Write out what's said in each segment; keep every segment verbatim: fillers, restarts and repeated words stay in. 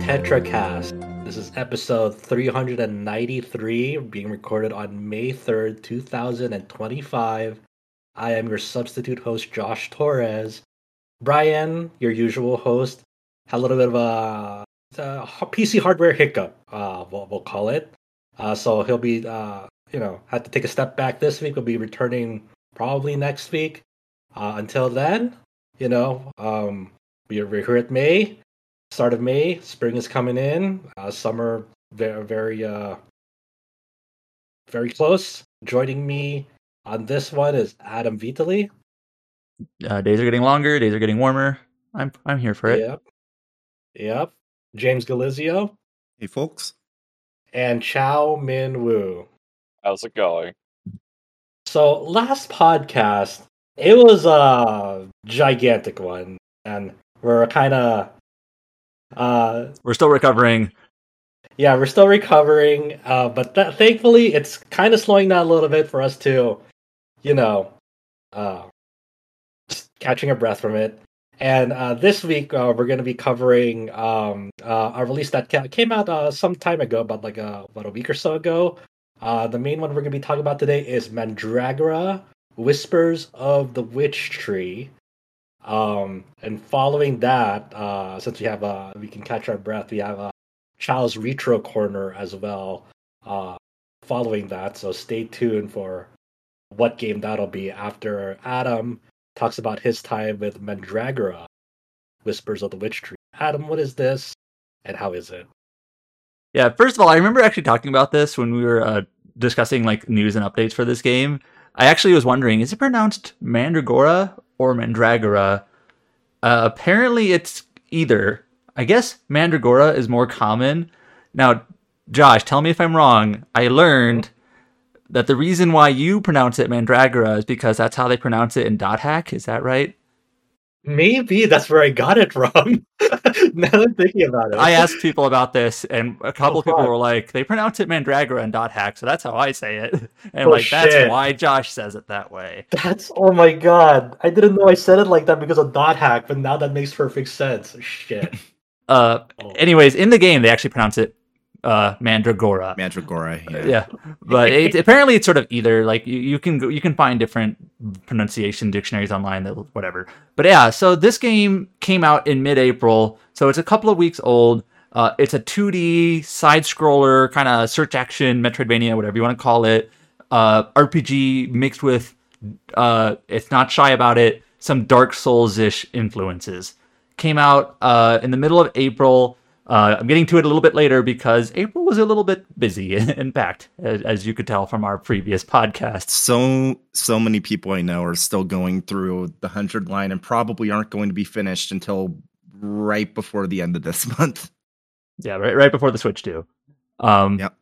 TetraCast. This is episode three hundred ninety-three, being recorded on May third, two thousand twenty-five. I am your substitute host, Josh Torres. Brian, your usual host, had a little bit of a, a P C hardware hiccup, uh, we'll, we'll call it. Uh, so he'll be, uh, you know, had to take a step back this week. He'll be returning probably next week. Uh, until then, you know, um, we're, we're here at May. Start of May, spring is coming in. Uh, summer, very, very, uh, very close. Joining me on this one is Adam Vitali. Uh, days are getting longer. Days are getting warmer. I'm I'm here for it. Yep. Yep. James Galizio. Hey, folks. And Chow Min Woo. How's it going? So last podcast, it was a gigantic one, and we're kind of. Uh, we're still recovering. Yeah, we're still recovering, uh, but th- thankfully it's kind of slowing down a little bit for us to, you know, uh, just catching our breath from it. And uh, this week uh, we're going to be covering um, uh, a release that ca- came out uh, some time ago, about like a, about a week or so ago. Uh, the main one we're going to be talking about today is Mandragora: Whispers of the Witch Tree. Um, and following that, uh, since we have uh, we can catch our breath, we have a uh, Chow's Retro Corner as well. Uh, following that, so stay tuned for what game that'll be after Adam talks about his time with Mandragora: Whispers of the Witch Tree. Adam, what is this, and how is it? Yeah, first of all, I remember actually talking about this when we were uh, discussing like news and updates for this game. I actually was wondering, is it pronounced Mandragora or Mandragora? Uh, apparently it's either. I guess Mandragora is more common. Now, Josh, tell me if I'm wrong. I learned that the reason why you pronounce it Mandragora is because that's how they pronounce it in Dot Hack. Is that right? Maybe that's where I got it from. Now that I'm thinking about it. I asked people about this, and a couple oh, of people fuck. were like, they pronounce it Mandragora in Dot Hack, so that's how I say it. And oh, like, shit. that's why Josh says it that way. That's, oh my god. I didn't know I said it like that because of Dot Hack, but now that makes perfect sense. Shit. Uh, oh. Anyways, in the game, they actually pronounce it uh, Mandragora. Mandragora, yeah. Yeah, but it, apparently it's sort of either. Like you, you can go, you can find different pronunciation dictionaries online, that whatever. But yeah, so this game came out in mid-April, so it's a couple of weeks old. Uh, it's a two D side scroller, kind of search action Metroidvania, whatever you want to call it. Uh, R P G mixed with, uh, it's not shy about it, some Dark Souls-ish influences. Came out uh, in the middle of April. Uh, I'm getting to it a little bit later because April was a little bit busy and packed, as, as you could tell from our previous podcasts. So, so many people I know are still going through the hundred line and probably aren't going to be finished until right before the end of this month. Yeah, right, right before the Switch too. Um, yep.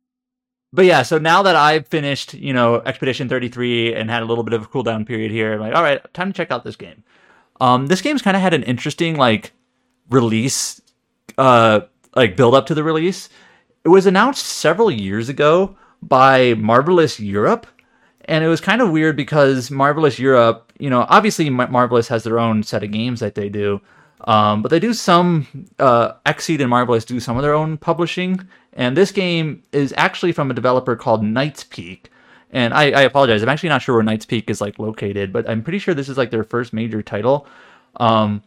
But yeah, so now that I've finished, you know, Expedition thirty-three and had a little bit of a cooldown period here, I'm like, all right, time to check out this game. Um, this game's kind of had an interesting like release. Uh, like build up to the release. It was announced several years ago by Marvelous Europe, and it was kind of weird because Marvelous Europe, you know, obviously Marvelous has their own set of games that they do, um, but they do some, uh, Xseed and Marvelous do some of their own publishing, and this game is actually from a developer called Knight's Peak, and I, I apologize, I'm actually not sure where Knight's Peak is like located, but I'm pretty sure this is like their first major title. Um,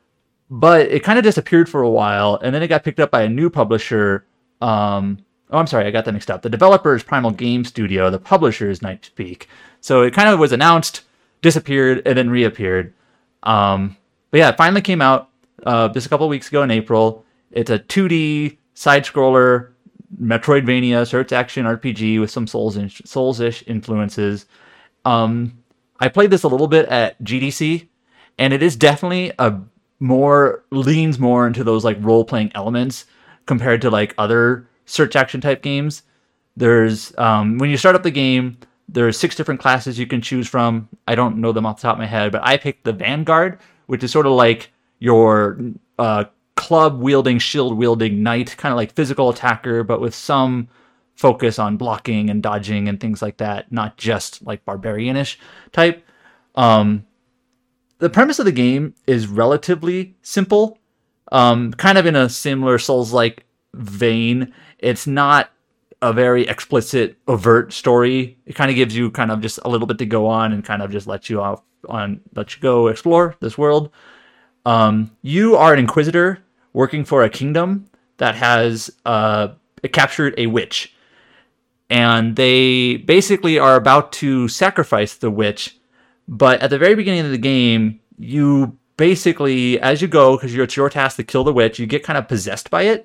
But it kind of disappeared for a while, and then it got picked up by a new publisher. Um, oh, I'm sorry, I got that mixed up. The developer is Primal Game Studio. The publisher is Knight's Peak. So it kind of was announced, disappeared, and then reappeared. Um, but yeah, it finally came out uh, just a couple of weeks ago in April. It's a two D side-scroller Metroidvania search action R P G with some Souls in- Souls-ish influences. Um, I played this a little bit at G D C, and it is definitely a more leans more into those like role-playing elements compared to like other search action type games. There's um when you start up the game, there's six different classes you can choose from. I don't know them off the top of my head, but I picked the Vanguard, which is sort of like your uh club wielding, shield wielding knight, kind of like physical attacker, but with some focus on blocking and dodging and things like that, not just like barbarianish type. Um The premise of the game is relatively simple. Um, kind of in a similar Souls-like vein. It's not a very explicit, overt story. It kind of gives you kind of just a little bit to go on and kind of just let you off on let you go explore this world. Um, you are an inquisitor working for a kingdom that has uh, captured a witch, and they basically are about to sacrifice the witch. But at the very beginning of the game, you basically, as you go, because it's your task to kill the witch, you get kind of possessed by it.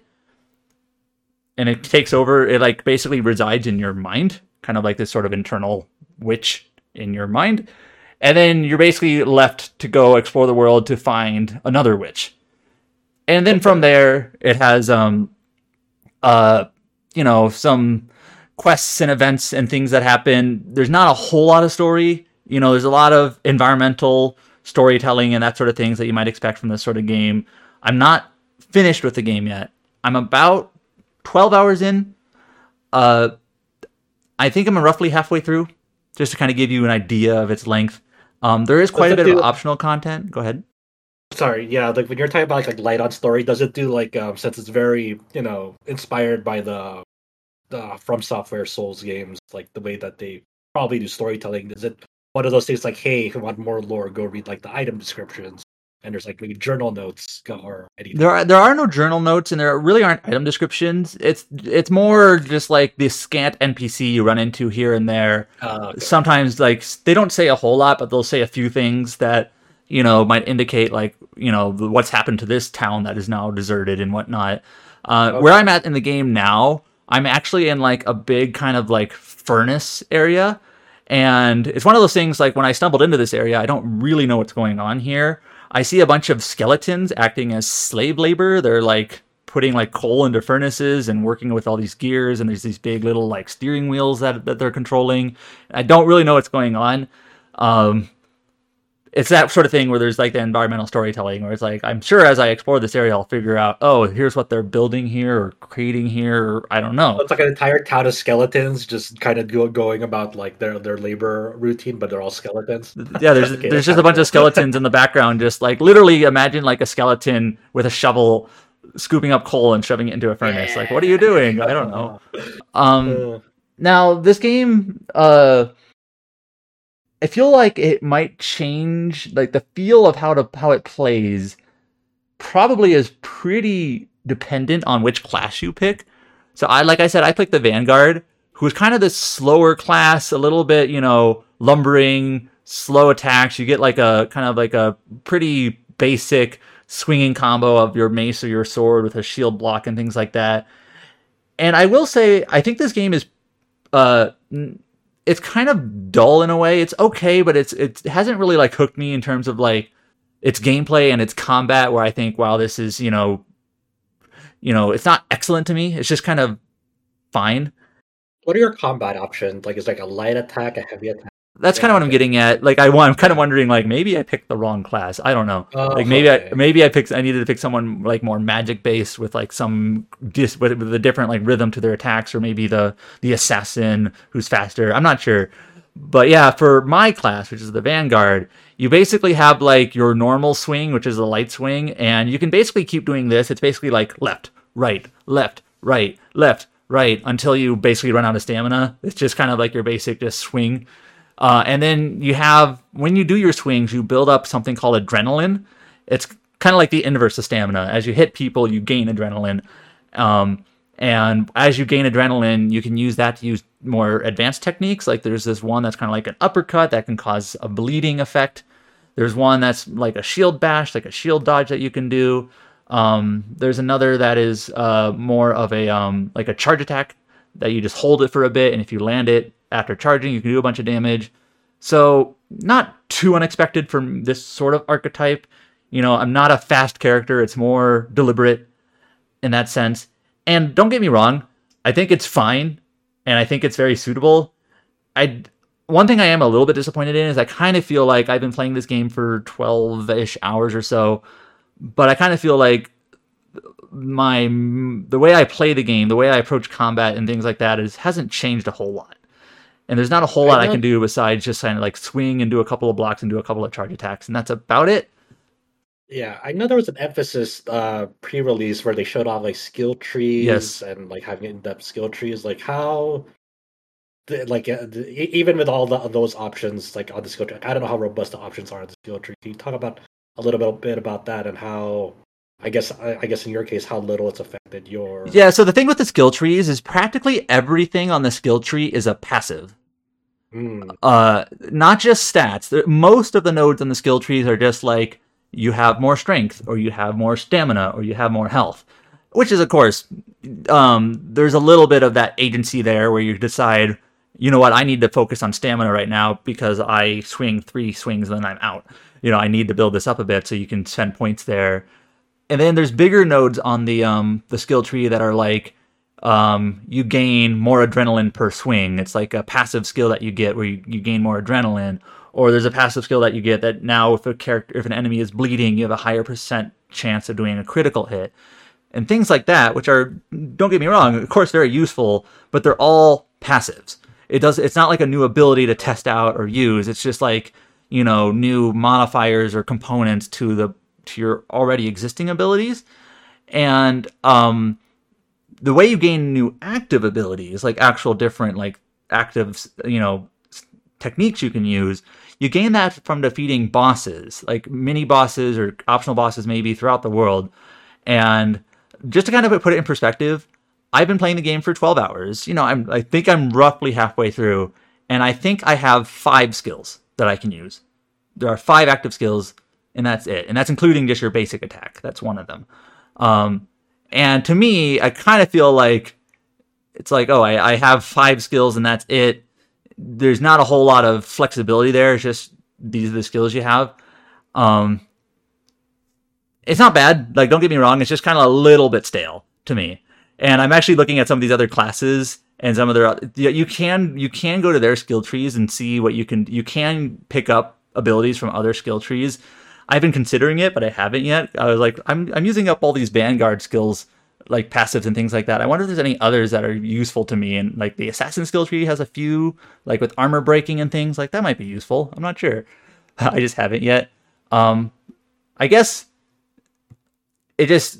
And it takes over, it like basically resides in your mind, kind of like this sort of internal witch in your mind. And then you're basically left to go explore the world to find another witch. And then from there, it has, um, uh, you know, some quests and events and things that happen. There's not a whole lot of story. You know, there's a lot of environmental storytelling and that sort of things that you might expect from this sort of game. I'm not finished with the game yet. I'm about twelve hours in. Uh, I think I'm roughly halfway through, just to kind of give you an idea of its length. Um, there is quite a bit do, of optional content. Go ahead. Sorry, yeah, like when you're talking about like, like light on story, does it do like um, since it's very you know inspired by the the From Software Souls games, like the way that they probably do storytelling? Is it one of those things like, hey, if you want more lore, go read like the item descriptions? And there's like maybe journal notes or anything. There are there are no journal notes, and there really aren't item descriptions. It's it's more just like the scant N P C you run into here and there. Uh, okay. Sometimes like they don't say a whole lot, but they'll say a few things that you know might indicate like you know what's happened to this town that is now deserted and whatnot. Uh, okay. Where I'm at in the game now, I'm actually in like a big kind of like furnace area, and it's one of those things like when I stumbled into this area, I don't really know what's going on here. I see a bunch of skeletons acting as slave labor. They're like putting like coal into furnaces and working with all these gears, and there's these big little like steering wheels that that they're controlling. I don't really know what's going on. Um, it's that sort of thing where there's like the environmental storytelling where it's like, I'm sure as I explore this area, I'll figure out, oh, here's what they're building here or creating here, or I don't know. It's like an entire town of skeletons just kind of go, going about like their, their labor routine, but they're all skeletons. Yeah, there's okay, there's just a bunch of skeletons in the background, just like literally imagine like a skeleton with a shovel scooping up coal and shoving it into a furnace. Yeah. Like, what are you doing? I don't know. Um, now this game, uh, I feel like it might change, like the feel of how to how it plays probably is pretty dependent on which class you pick. So I, like I said, I picked the Vanguard, who is kind of this slower class, a little bit, you know, lumbering, slow attacks. You get like a kind of like a pretty basic swinging combo of your mace or your sword with a shield block and things like that. And I will say, I think this game is, uh, it's kind of dull in a way. It's okay, but it's it hasn't really like hooked me in terms of like its gameplay and its combat. Where I think, wow, this is you know, you know, it's not excellent to me. It's just kind of fine. What are your combat options? Like, is like a light attack, a heavy attack? That's yeah, kind of what okay. I'm getting at. Like, I, I'm kind of wondering, like, maybe I picked the wrong class. I don't know. Oh, like, maybe okay. I maybe I picked. I needed to pick someone like more magic based with like some dis with, with a different like rhythm to their attacks, or maybe the the assassin who's faster. I'm not sure, but yeah, for my class, which is the Vanguard, you basically have like your normal swing, which is the light swing, and you can basically keep doing this. It's basically like left, right, left, right, left, right until you basically run out of stamina. It's just kind of like your basic just swing. Uh, and then you have, when you do your swings, you build up something called adrenaline. It's kind of like the inverse of stamina. As you hit people, you gain adrenaline. Um, and as you gain adrenaline, you can use that to use more advanced techniques. Like there's this one that's kind of like an uppercut that can cause a bleeding effect. There's one that's like a shield bash, like a shield dodge that you can do. Um, there's another that is uh, more of a um, like a charge attack that you just hold it for a bit, and if you land it after charging, you can do a bunch of damage. So not too unexpected from this sort of archetype. You know, I'm not a fast character. It's more deliberate in that sense. And don't get me wrong, I think it's fine, and I think it's very suitable. I one thing I am a little bit disappointed in is I kind of feel like I've been playing this game for twelve-ish hours or so, but I kind of feel like my the way I play the game, the way I approach combat and things like that is hasn't changed a whole lot. And there's not a whole lot I can do besides just kind of like swing and do a couple of blocks and do a couple of charge attacks, and that's about it. Yeah, I know there was an emphasis uh pre-release where they showed off like skill trees Yes. and like having in-depth skill trees. Like how, the- like uh, the, e- even with all the, those options, like on the skill tree, like, I don't know how robust the options are on the skill tree. Can you talk about a little bit, bit about that and how, I guess, I, I guess in your case, how little it's affected your. Yeah, so the thing with the skill trees is practically everything on the skill tree is a passive. Hmm. Uh, not just stats. The- Most of the nodes on the skill trees are just like you have more strength, or you have more stamina, or you have more health. Which is, of course, um, there's a little bit of that agency there where you decide, you know what, I need to focus on stamina right now because I swing three swings and then I'm out. You know, I need to build this up a bit so you can spend points there. And then there's bigger nodes on the um the skill tree that are like um you gain more adrenaline per swing. It's like a passive skill that you get where you, you gain more adrenaline. Or there's a passive skill that you get that now if a character if an enemy is bleeding, you have a higher percent chance of doing a critical hit. And things like that, which are, don't get me wrong, of course very useful, but they're all passives. It does it's not like a new ability to test out or use. It's just like, you know, new modifiers or components to the to your already existing abilities. And um, the way you gain new active abilities, like actual different like active, you know, techniques you can use, you gain that from defeating bosses, like mini bosses or optional bosses maybe throughout the world. And just to kind of put it in perspective, I've been playing the game for twelve hours. You know, I'm I think I'm roughly halfway through, and I think I have five skills that I can use. There are five active skills, and that's it. And that's including just your basic attack. That's one of them. Um, and to me, I kind of feel like it's like, oh, I, I have five skills and that's it. There's not a whole lot of flexibility there. It's just these are the skills you have. Um, it's not bad. Like, don't get me wrong. It's just kind of a little bit stale to me. And I'm actually looking at some of these other classes and some of their. You can you can go to their skill trees and see what you can. You can pick up abilities from other skill trees. I've been considering it, but I haven't yet. I was like, I'm I'm using up all these Vanguard skills, like passives and things like that. I wonder if there's any others that are useful to me. And like the Assassin skill tree has a few, like with armor breaking and things like that might be useful. I'm not sure. I just haven't yet. Um, I guess it just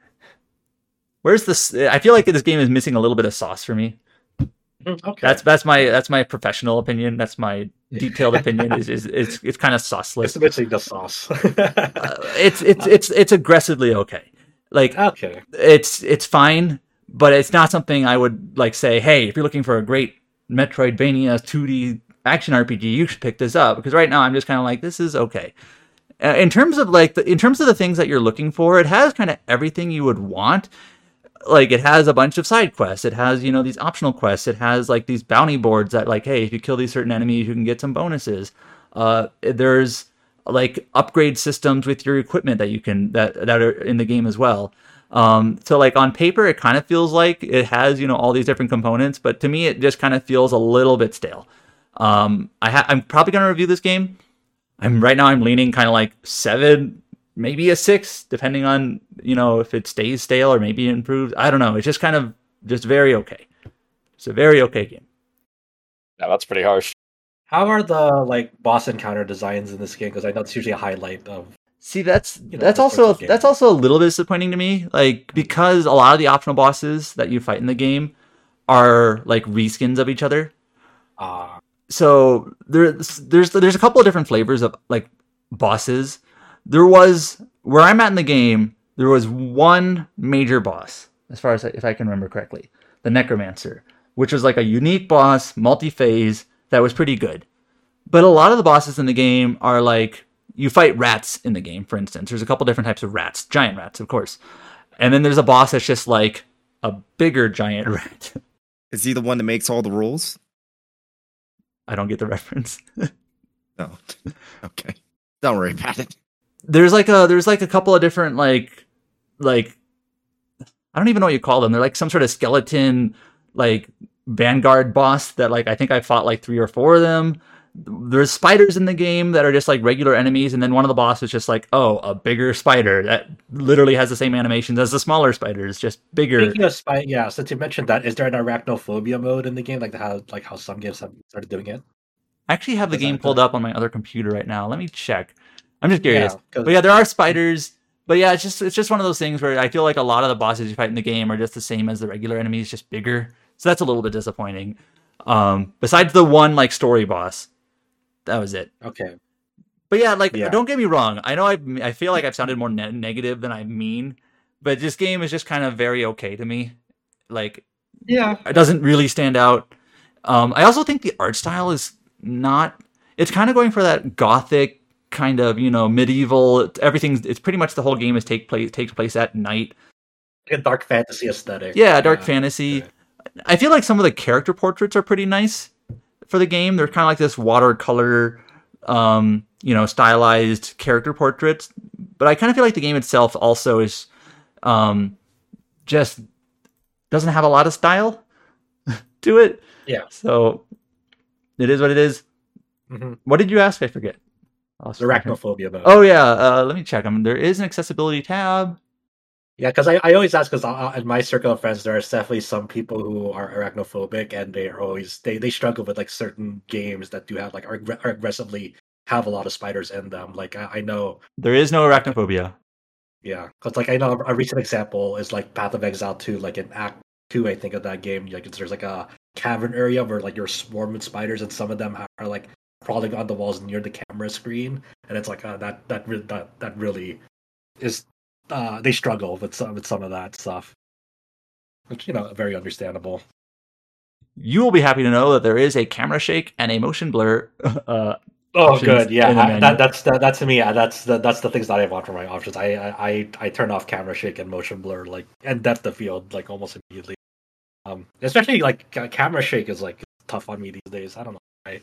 where's this? I feel like this game is missing a little bit of sauce for me. Okay. That's that's my that's my professional opinion. That's my detailed opinion. Is is it's it's kind of sauceless. It's missing the sauce. uh, it's it's it's it's aggressively okay. Like Okay. it's it's fine, but it's not something I would like say, hey, if you're looking for a great Metroidvania two D action R P G, you should pick this up. Because right now I'm just kind of like, this is okay. Uh, in terms of like the, in terms of the things that you're looking for, it has kind of everything you would want. Like it has a bunch of side quests. It has, you know, these optional quests. It has like these bounty boards that like, hey, if you kill these certain enemies, you can get some bonuses. Uh, there's like upgrade systems with your equipment that you can that that are in the game as well. Um, so like on paper, it kind of feels like it has, you know, all these different components, but to me, it just kind of feels a little bit stale. Um, I ha- I'm probably gonna review this game. I'm right now. I'm leaning kind of like seven, maybe a six, depending on, you know, if it stays stale or maybe it improves. I don't know. It's just kind of just very okay. It's a very okay game. Yeah, that's pretty harsh. How are the like boss encounter designs in this game? Because I know it's usually a highlight of. See, that's You know, that's the also sorts of that's games. also a little bit disappointing to me. Like because a lot of the optional bosses that you fight in the game are like reskins of each other. Uh, So there's there's there's a couple of different flavors of like bosses. There was where I'm at in the game. There was one major boss, as far as I, if I can remember correctly, the Necromancer, which was like a unique boss, multi-phase that was pretty good. But a lot of the bosses in the game are like you fight rats in the game. For instance, there's a couple different types of rats, giant rats, of course, and then there's a boss that's just like a bigger giant rat. Is he the one that makes all the rules? I don't get the reference. No. Okay. Don't worry about it. there's like a there's like a couple of different like like I don't even know what you call them. They're like some sort of skeleton like Vanguard boss that like I think I fought like three or four of them. There's spiders in the game that are just like regular enemies, and then one of the bosses is just like, oh, a bigger spider that literally has the same animations as the smaller spiders, just bigger. Speaking of spy, yeah. Since you mentioned that, is there an arachnophobia mode in the game, like how like how some games have started doing it? I actually have the Is game that pulled the- up on my other computer right now. Let me check. I'm just curious. Yeah, 'cause- but yeah, there are spiders. But yeah, it's just it's just one of those things where I feel like a lot of the bosses you fight in the game are just the same as the regular enemies, just bigger. So that's a little bit disappointing. Um, besides the one like story boss, that was it. Okay. But yeah, like Yeah. don't get me wrong. I know I I feel like I've sounded more ne- negative than I mean, but this game is just kind of very okay to me. Like Yeah. it doesn't really stand out. Um, I also think the art style is not. It's kind of going for that gothic kind of, you know, medieval. Everything's. It's pretty much the whole game is take place takes place at night. A dark fantasy aesthetic. Yeah, dark Yeah. fantasy. Okay. I feel like some of the character portraits are pretty nice for the game. They're kind of like this watercolor, um, you know, stylized character portraits. But I kind of feel like the game itself also is, um, just doesn't have a lot of style to it. Yeah. So it is what it is. Mhm. What did you ask? I forget. Arachnophobia mode. Oh yeah. Uh, let me check. I mean, there is an accessibility tab. Yeah, because I, I always ask because in my circle of friends there are definitely some people who are arachnophobic and they are always they, they struggle with like certain games that do have like are, aggr- are aggressively have a lot of spiders in them. Like I, I know, There is no arachnophobia. yeah, because like I know a recent example is like Path of Exile two, like in Act two, I think of that game. Like it's, there's like a cavern area where like you're swarming with spiders and some of them are like crawling on the walls near the camera screen, and it's like uh, that that re- that that really is. Uh, they struggle with some with some of that stuff, which you know, very understandable. You will be happy to know that there is a camera shake and a motion blur. Uh, Oh, options good, yeah. in the I, menu. that, that's that, that's to me. uh, That's the, that's the things that I want from my options. I, I I I turn off camera shake and motion blur like and depth of field like almost immediately. Um, especially like ca- camera shake is like tough on me these days. I don't know why.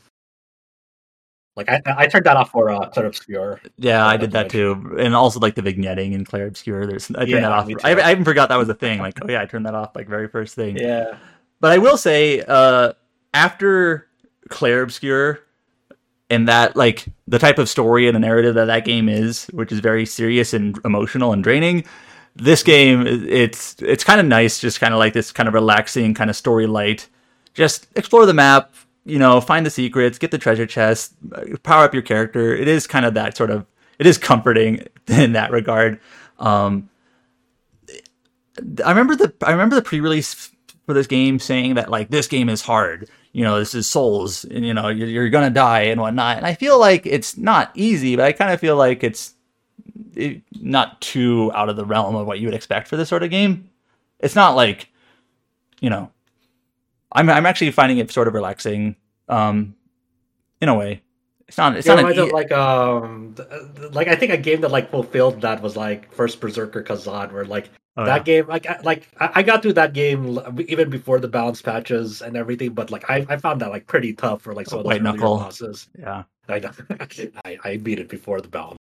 Like I I turned that off for uh, Clair Obscur. yeah, Oh, I did that that's too, and also like the vignetting in Clair Obscur. There's I turned Yeah, that off. me too. I, I even forgot that was a thing. Like, oh yeah, I turned that off like very first thing. Yeah. But I will say, uh, after Clair Obscur, and that like the type of story and the narrative that that game is, which is very serious and emotional and draining, this game it's it's kind of nice, just kind of like this kind of relaxing kind of story light. Just explore the map, you know, find the secrets, get the treasure chest, power up your character. It is kind of that sort of. It is comforting in that regard. Um, I remember the I remember the pre-release for this game saying that like this game is hard. You know, this is Souls, and you know you're, you're gonna die and whatnot. And I feel like it's not easy, but I kind of feel like it's it, not too out of the realm of what you would expect for this sort of game. It's not like, you know, I'm I'm actually finding it sort of relaxing, um, in a way. It's not. It's Yeah, not I an don't e- like um th- th- like I think a game that like fulfilled that was like first Berserker Kazan, where like oh, that yeah. game like I- like I I got through that game l- even before the balance patches and everything, but like I I found that like pretty tough for like some of those White earlier Knuckle. bosses. Yeah. I know. I I beat it before the balance,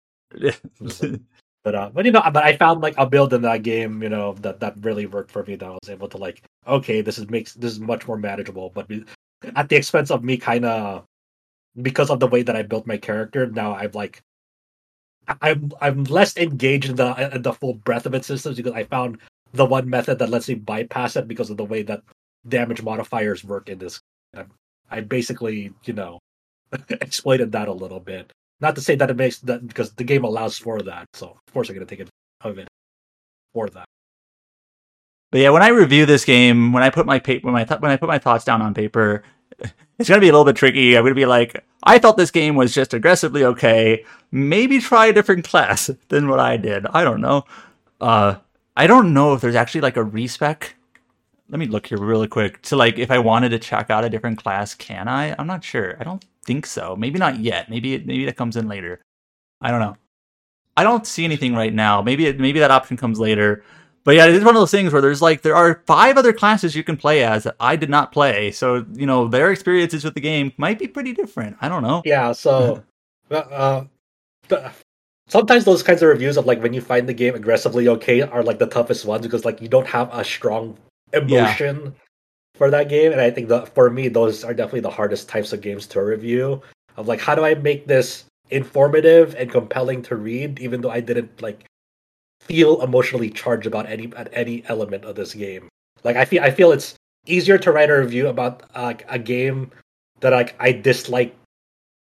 but uh but you know but I found like a build in that game, you know, that that really worked for me, that I was able to like, okay, this is makes this is much more manageable, but be- at the expense of me kind of, because of the way that I built my character, now I've like I'm I'm less engaged in the in the full breadth of its systems because I found the one method that lets me bypass it because of the way that damage modifiers work in this. I, I basically, you know, exploited that a little bit. Not to say that it makes that, because the game allows for that, so of course I'm going to take advantage of it for that. But yeah, when I review this game, when I put my paper, when I th- when I put my thoughts down on paper, it's gonna be a little bit tricky. I'm gonna be like, I thought this game was just aggressively okay. Maybe try a different class than what I did. I don't know. Uh, I don't know if there's actually like a respec. Let me look here really quick. So like, if I wanted to check out a different class, can I? I'm not sure. I don't think so. Maybe not yet. Maybe it, maybe that comes in later. I don't know. I don't see anything right now. Maybe it, maybe that option comes later. But yeah, it is one of those things where there's like there are five other classes you can play as that I did not play. So, you know, their experiences with the game might be pretty different. I don't know. Yeah, so uh, uh, the, sometimes those kinds of reviews of like when you find the game aggressively okay are like the toughest ones because like you don't have a strong emotion for that game, and I think that for me those are definitely the hardest types of games to review. Of like, how do I make this informative and compelling to read, even though I didn't like feel emotionally charged about any at any element of this game. Like I feel I feel it's easier to write a review about uh, a game that like I dislike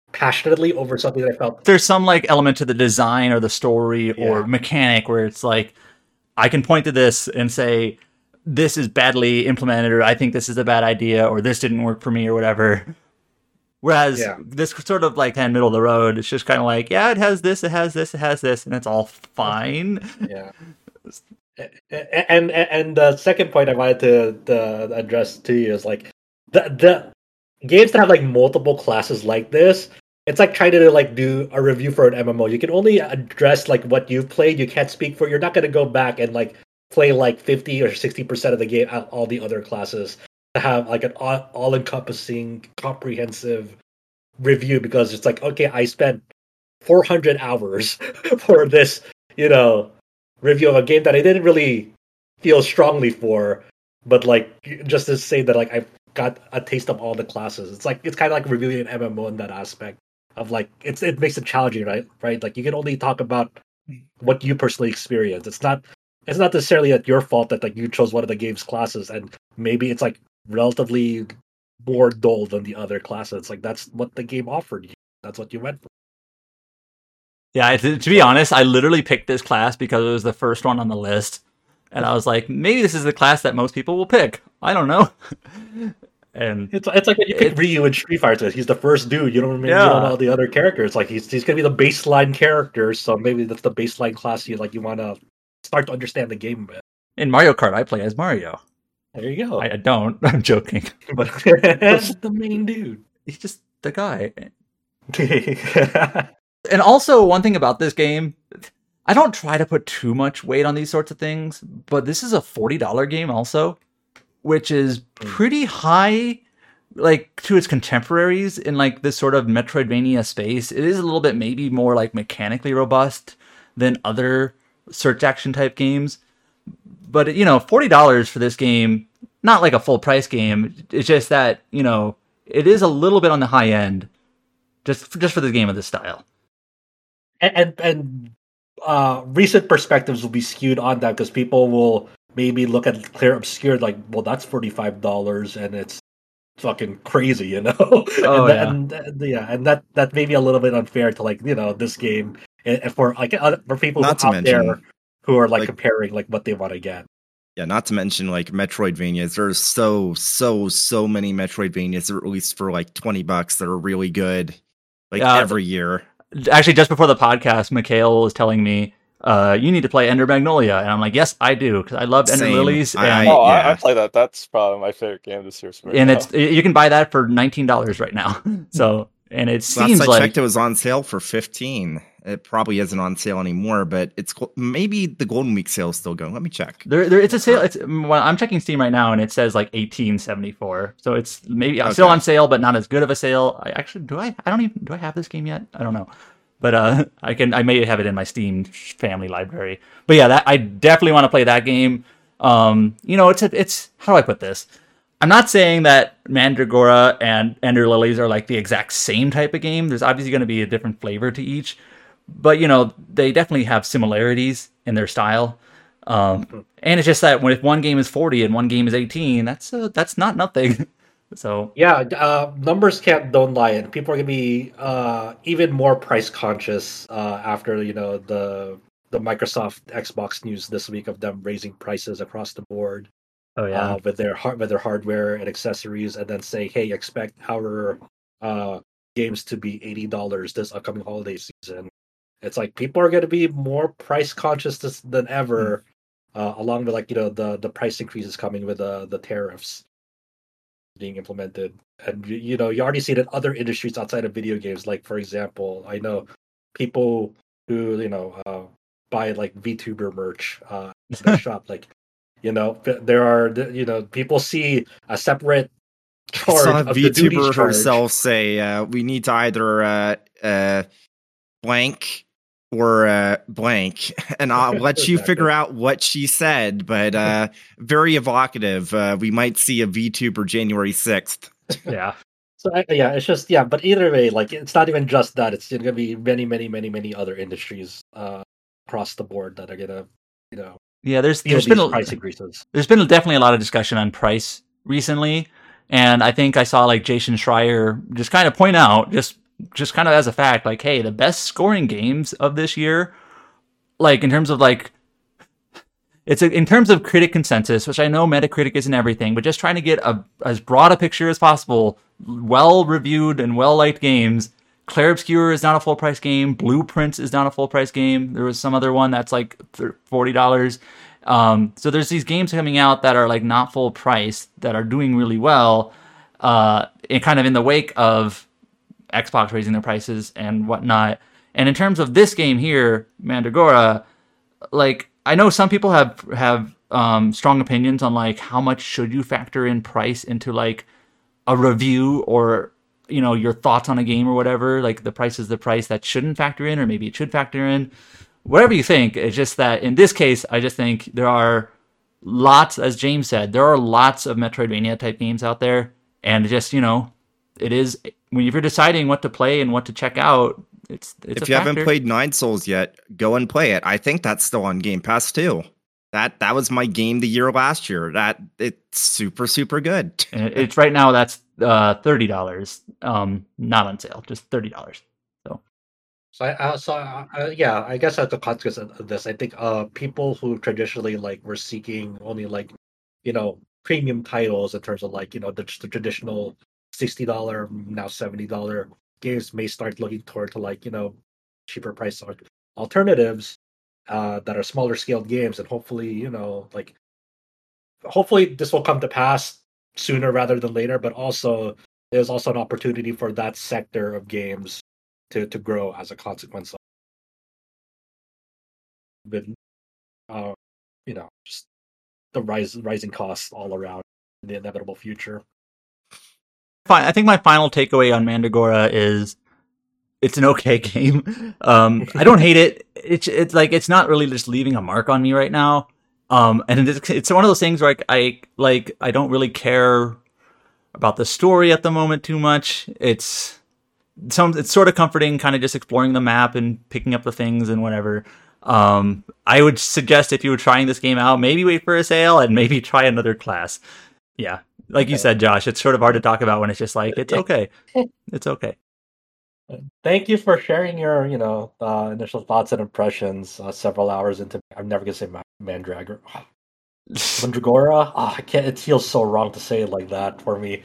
passionately over something that I felt. There's some like element to the design or the story or Yeah. mechanic where it's like, I can point to this and say, this is badly implemented, or I think this is a bad idea, or this didn't work for me, or whatever. Whereas Yeah. this sort of like kind of middle of the road, it's just kind of like, yeah, it has this, it has this, it has this, and it's all fine. Yeah. A- And, and and the second point I wanted to, to address to you is like the the games that have like multiple classes like this. It's like trying to like do a review for an M M O. You can only address like what you've played. You can't speak for. You're not going to go back and like play like fifty or sixty percent of the game at all the other classes to have like an all, all-encompassing, comprehensive review, because it's like, okay, I spent four hundred hours for this, you know, review of a game that I didn't really feel strongly for, but like just to say that like I've got a taste of all the classes. It's like it's kind of like reviewing an M M O in that aspect of like it's it makes it challenging, right? Right? Like you can only talk about what you personally experienced. It's not it's not necessarily at your fault that like you chose one of the game's classes and maybe it's like relatively more dull than the other classes. It's like that's what the game offered you. That's what you went for. Yeah, to, to be honest, I literally picked this class because it was the first one on the list. And I was like, maybe this is the class that most people will pick. I don't know. And It's it's like when you pick It's- Ryu in Street Fighter. He's the first dude. You don't maybe Yeah. you don't know the other characters. Like he's he's gonna be the baseline character. So maybe that's the baseline class you like. You want to start to understand the game a bit. in Mario Kart, I play as Mario. There you go. I, I don't. I'm joking. But that's the main dude. He's just the guy. And also, one thing about this game, I don't try to put too much weight on these sorts of things, but this is a forty dollars game also, which is pretty high, like, to its contemporaries in, like, this sort of Metroidvania space. It is a little bit maybe more, like, mechanically robust than other search action type games. But, you know, forty dollars for this game, not like a full price game. It's just that, you know, it is a little bit on the high end just, just for the game of this style. and and, and uh, recent perspectives will be skewed on that because people will maybe look at clear obscured like, well, that's forty-five dollars and it's fucking crazy, you know. Oh, and, yeah. that, and, yeah, and that that may be a little bit unfair to like you know this game and for like other- for people Not to out mention, there who are like, like- comparing like what they want to get. Yeah, not to mention like Metroidvanias. There's so so so many Metroidvanias that are released for like twenty bucks that are really good, like Yeah. every year. Actually, just before the podcast, Mikhail was telling me, uh, you need to play Ender Magnolia. And I'm like, yes, I do, because I love Ender Same. Lilies. I- And, oh, yeah. I, I play that. That's probably my favorite game this year. so right and now. it's you can buy that for nineteen dollars right now. So, and it seems Last I like... checked, it was on sale for fifteen. It probably isn't on sale anymore, but it's go- maybe the Golden Week sale is still going. Let me check. There, there, it's a sale. It's well, I'm checking Steam right now, and it says like eighteen seventy-four. So it's maybe Okay. still on sale, but not as good of a sale. I actually do I. I don't even do I have this game yet? I don't know, but uh, I can. I may have it in my Steam family library. But yeah, that I definitely want to play that game. Um, you know, it's a, it's how do I put this? I'm not saying that Mandragora and Ender Lilies are like the exact same type of game. There's obviously going to be a different flavor to each. But, you know, they definitely have similarities in their style. Um, and it's just that when if one game is forty and one game is eighteen, that's uh, that's not nothing. So, Yeah, uh, numbers can't don't lie, and people are gonna be uh, even more price conscious uh, after you know the the Microsoft Xbox news this week of them raising prices across the board. oh yeah. uh, with their har- with their hardware and accessories, and then say, "Hey, expect our uh, games to be eighty dollars this upcoming holiday season." It's like people are going to be more price conscious this, than ever, uh, along with like you know the the price increases coming with the the tariffs being implemented, and you you know you already see it in other industries outside of video games. Like for example, I know people who you know uh, buy like VTuber merch uh, in their shop, like. You know, there are you know people see a separate I charge saw a of the duties VTuber charge. herself say, uh, "We need to either uh, uh, blank or uh, blank," and I'll let you Exactly. figure out what she said. But uh, very evocative. Uh, we might see a VTuber January sixth. Yeah. So I- yeah, it's just yeah, but either way, like it's not even just that. It's going to be many, many, many, many other industries uh, across the board that are going to you know Yeah, there's feel there's these been a, price increases. there's been definitely a lot of discussion on price recently, and I think I saw like Jason Schreier just kind of point out, just just kind of as a fact, like, hey, the best scoring games of this year, like in terms of like, it's a, in terms of critic consensus, which I know Metacritic isn't everything, but just trying to get a as broad a picture as possible, well reviewed and well liked games. Clair Obscur is not a full price game. Blueprints is not a full price game. There was some other one that's like forty dollars. Um, so there's these games coming out that are like not full price that are doing really well, uh, and kind of in the wake of Xbox raising their prices and whatnot. And in terms of this game here, Mandragora, like I know some people have have um, strong opinions on like how much should you factor in price into like a review or you know your thoughts on a game or whatever. Like the price is the price that shouldn't factor in, or maybe it should factor in. Whatever you think, it's just that in this case, I just think there are lots, as James said, there are lots of Metroidvania type games out there, and just you know, it is when you're deciding what to play and what to check out. It's it's if a you factor. haven't played Nine Souls yet, go and play it. I think that's still on Game Pass too. That that was my game the year last year. That it's super super good. And it's right now that's uh, thirty dollars, um, not on sale, just thirty dollars. So, I, uh, so uh, uh, yeah, I guess as a consequence of this, I think uh, people who traditionally like were seeking only like, you know, premium titles in terms of like, you know, the, the traditional sixty dollar now seventy dollar games may start looking toward to like, you know, cheaper price alternatives uh, that are smaller scaled games, and hopefully, you know, like, hopefully this will come to pass sooner rather than later. But also, there's also an opportunity for that sector of games to, to grow as a consequence of with uh, you know just the rise rising costs all around in the inevitable future. Fine. I think my final takeaway on Mandragora is it's an okay game. Um, I don't hate it. It's it's like it's not really just leaving a mark on me right now. Um, and it's, it's one of those things where I, I like I don't really care about the story at the moment too much. It's some it's sort of comforting, kind of just exploring the map and picking up the things and whatever. Um, I would suggest if you were trying this game out, maybe wait for a sale and maybe try another class. Yeah, like okay. You said, Josh, it's sort of hard to talk about when it's just like it's okay, it's okay. Thank you for sharing your, you know, uh, initial thoughts and impressions. Uh, several hours into, I'm never gonna say Mandragora. Mandragora. Oh, I can't. It feels so wrong to say it like that for me.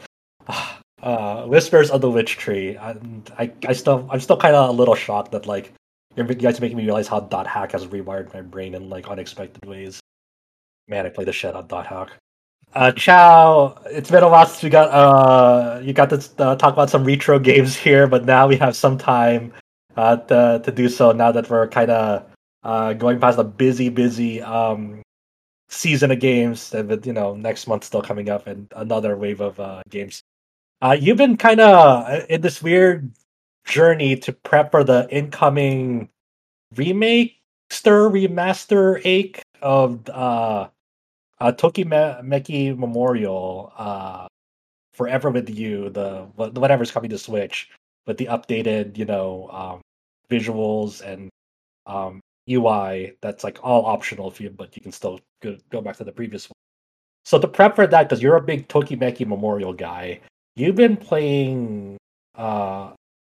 Uh, Whispers of the Witch Tree. I, I, I still, I'm still kind of a little shocked that like you guys are making me realize how Dot Hack has rewired my brain in like unexpected ways. Man, I played the shit on Dot Hack. Uh, Chow, it's been a while since we got uh, you got to uh, talk about some retro games here, but now we have some time uh to to do so. Now that we're kind of uh going past a busy, busy um season of games, with you know next month still coming up and another wave of uh games. Uh, you've been kind of in this weird journey to prep for the incoming remake, stir, remaster ache of uh, uh, Tokimeki Memorial, uh, Forever With You, the whatever's coming to Switch, with the updated, you know, um, visuals and um, U I that's like all optional for you, but you can still go, go back to the previous one. So to prep for that, because you're a big Tokimeki Memorial guy, you've been playing uh,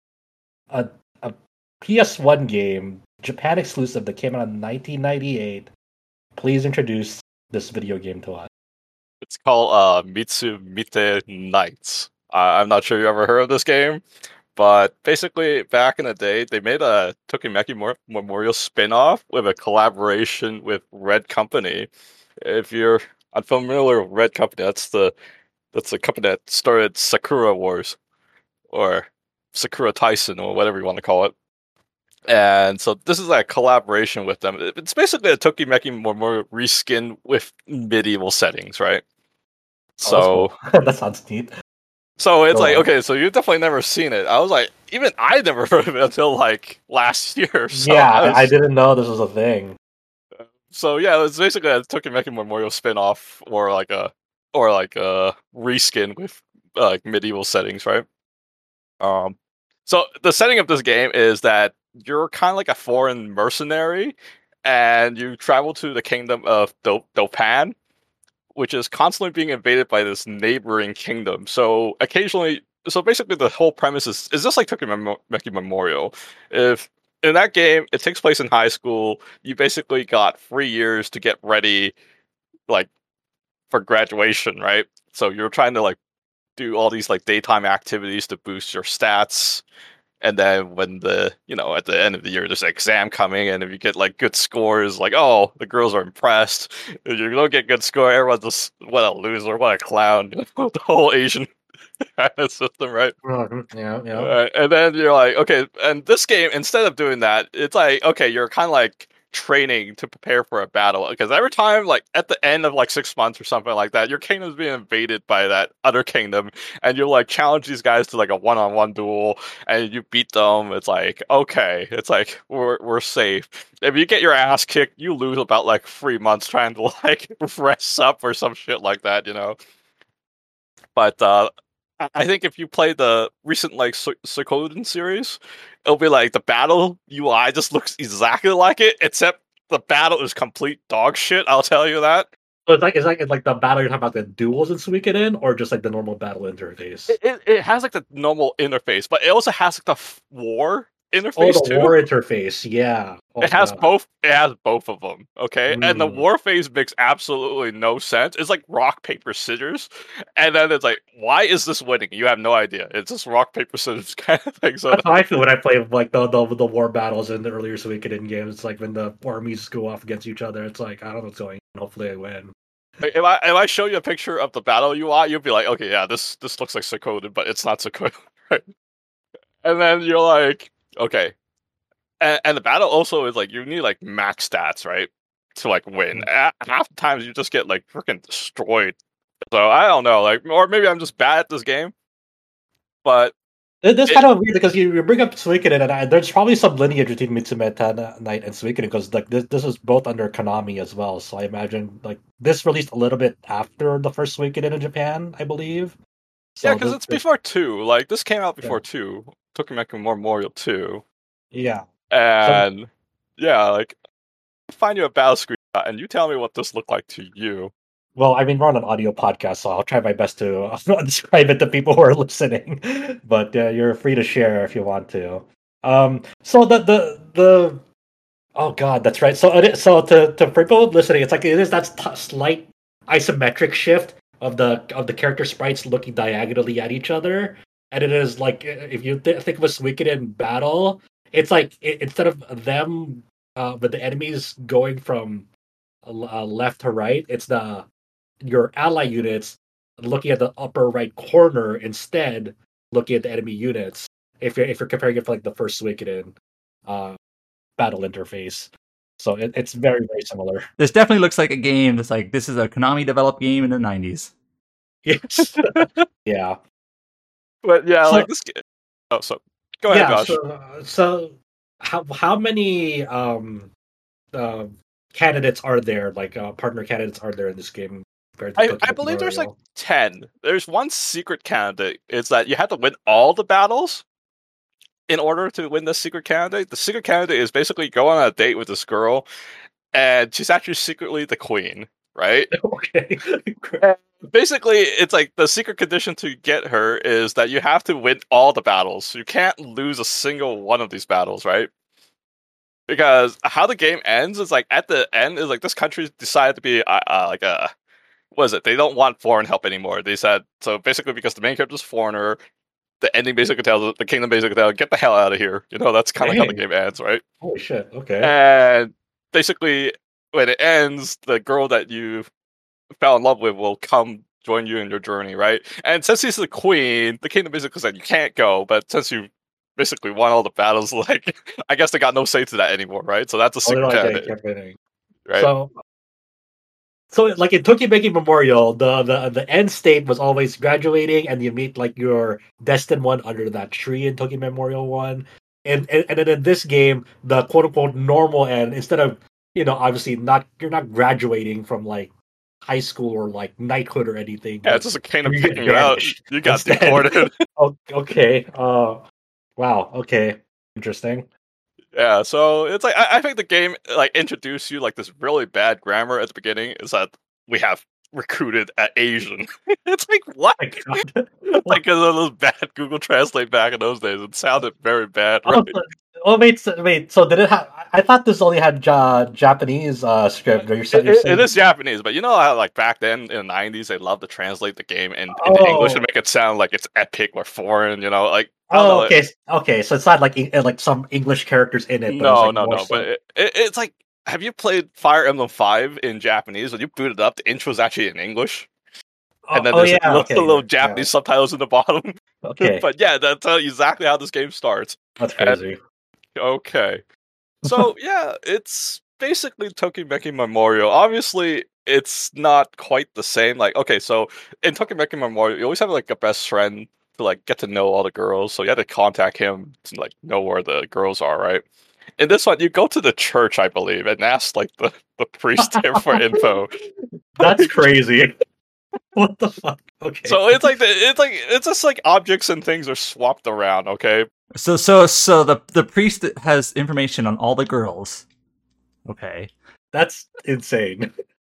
a a P S one game, Japan exclusive, that came out in nineteen ninety-eight. Please introduce this video game to us. It's called uh, Mitsumite Nights. Uh, I'm not sure you ever heard of this game, but basically back in the day, they made a Tokimeki Mor- Memorial spin-off with a collaboration with Red Company. If you're unfamiliar with Red Company, that's the That's the company that started Sakura Wars, or Sakura Tyson, or whatever you want to call it. And so this is like a collaboration with them. It's basically a Tokimeki Memorial reskin with medieval settings, right? So oh, cool. That sounds neat. So it's Go like, on. okay, so you've definitely never seen it. I was like, even I never heard of it until like last year. So yeah, I, was, I didn't know this was a thing. So yeah, it's basically a Tokimeki Memorial spin-off, or like a or like a reskin with uh, like medieval settings, right? Um, so the setting of this game is that you're kind of like a foreign mercenary, and you travel to the kingdom of Do- Dopan, which is constantly being invaded by this neighboring kingdom. So occasionally so basically the whole premise is is just like Tokimeki Memorial. If in that game it takes place in high school, you basically got three years to get ready, like for graduation, right? So you're trying to like do all these like daytime activities to boost your stats. And then when the, you know, at the end of the year, there's an exam coming, and if you get like good scores, like, oh, the girls are impressed. If you don't get good score, everyone's just, what a loser, what a clown. The whole Asian system, right? Mhm, Yeah, yeah. Uh, and then you're like, okay, and this game, instead of doing that, it's like, okay, you're kind of like training to prepare for a battle. Because every time, like, at the end of like six months or something like that, your kingdom's being invaded by that other kingdom, and you like challenge these guys to like a one on one duel, and you beat them. It's like, okay, it's like, we're, we're safe. If you get your ass kicked, you lose about like three months trying to like rest up or some shit like that, you know? But, uh, I think if you play the recent like Suikoden series, it'll be like the battle U I just looks exactly like it, except the battle is complete dog shit. I'll tell you that. So it's like it's like it's like the battle you're talking about, the duels in Suikoden, or just like the normal battle interface. It, it, it has like the normal interface, but it also has like the f- war Oh, interface the too. war interface, yeah. Oh, It has God. both. It has both of them. Okay, and the Mm. war phase makes absolutely no sense. It's like rock paper scissors, and then it's like, why is this winning? You have no idea. It's just rock paper scissors kind of thing. So That's how I feel when I play like the, the the war battles in the earlier Suikoden games. It's like when the armies go off against each other. It's like, I don't know what's going on. Hopefully I win. like, if I if I show you a picture of the battle U I, you'll be like, okay, yeah, this this looks like Suikoden, but it's not Suikoden, right? And then you're like, okay, and, and the battle also is like you need like max stats, right, to like win. A- Half the times you just get like freaking destroyed. So I don't know, like, or maybe I'm just bad at this game, but It- It's It- kind of weird because you, you bring up Suikoden, and I, there's probably some lineage between Mitsumeta Knight and Suikoden because like this this is both under Konami as well. So I imagine like this released a little bit after the first Suikoden in Japan, I believe. So yeah, because this- it's this- before two. Like this came out before two, Tokimeki Memorial two, yeah. and yeah, like find you a battle screenshot and you tell me what this looked like to you. Well, I mean, we're on an audio podcast, so I'll try my best to uh, describe it to people who are listening. But uh, you're free to share if you want to. Um, so the the the oh god, that's right. So it is, so to to for people listening, it's like it is that t- slight isometric shift of the of the character sprites looking diagonally at each other, and it is like if you th- think of a Suikoden battle, it's like it, instead of them uh, with the enemies going from uh, left to right, it's the your ally units looking at the upper right corner instead, looking at the enemy units. If you're if you're comparing it for like the first Suikoden uh, battle interface, so it, it's very very similar. This definitely looks like a game that's like this is a Konami developed game in the nineties. Yes, yeah, But yeah, So- like this. Ga- oh, so go ahead, yeah. Josh. So, so how how many um uh, candidates are there? Like uh, partner candidates are there in this game? compared to I, Tokyo I believe there's like Memorial? ten. There's one secret candidate. It's that you have to win all the battles in order to win the secret candidate. The secret candidate is basically go on a date with this girl, and she's actually secretly the queen, right? Okay. Basically, it's like the secret condition to get her is that you have to win all the battles. You can't lose a single one of these battles, right? Because how the game ends is like at the end is like this country decided to be uh, uh, like a what is it? They don't want foreign help anymore. They said so basically because the main character is a foreigner. The ending basically tells the kingdom basically tells get the hell out of here. You know that's kind of like how the Dang. game ends, right? Holy shit. Okay. And basically, when it ends, the girl that you fell in love with will come join you in your journey, right? And since she's the queen, the kingdom basically said you can't go, but since you basically won all the battles, like I guess they got no say to that anymore, right? So that's a Oh, they're secret like, candidate, yeah, kept winning. right? So, so like in Tokimeki Memorial, the, the the end state was always graduating, and you meet like your destined one under that tree in Tokyo Memorial one. And, and and then in this game, the quote unquote normal end, instead of you know obviously not you're not graduating from like high school or like knighthood or anything. yeah, but it's just a kingdom you get kicking you out. banished You got instead. deported. Oh, okay. Uh, wow. Okay. Interesting. Yeah, so it's like I, I think the game like introduced you like this really bad grammar at the beginning. Is that we have recruited at Asian. It's like, what? My God. Like, because of those bad Google Translate back in those days. It sounded very bad, right? Oh, but- oh, wait, so, wait. So did it have? I thought this only had ja- Japanese uh, script. Or you're, sa- It, you're it- saying it is Japanese, but you know how, like, back then in the nineties, they loved to translate the game in, into English Oh. to make it sound like it's epic or foreign, you know? Like, I don't Oh, know. okay, s- okay. So it's not like Eng- like some English characters in it. But No, it's like no, more no. so- But it, it, it's like, have you played Fire Emblem five in Japanese? When you boot it up, the intro's actually in English. oh, And then oh, there's yeah, little, okay, little yeah, Japanese subtitles in the bottom. yeah. Okay, But yeah, that's tell you exactly how this game starts. that's and- crazy. Okay. So yeah, it's basically Tokimeki Memorial. Obviously, it's not quite the same. Like, okay, so in Tokimeki Memorial, you always have like a best friend to like get to know all the girls. So you had to contact him to like know where the girls are, right? In this one, you go to the church, I believe, and ask like the, the priest there for info. That's crazy. What the fuck? Okay. So it's like the, it's like it's just like objects and things are swapped around, okay? So so so the the priest has information on all the girls. Okay. That's insane.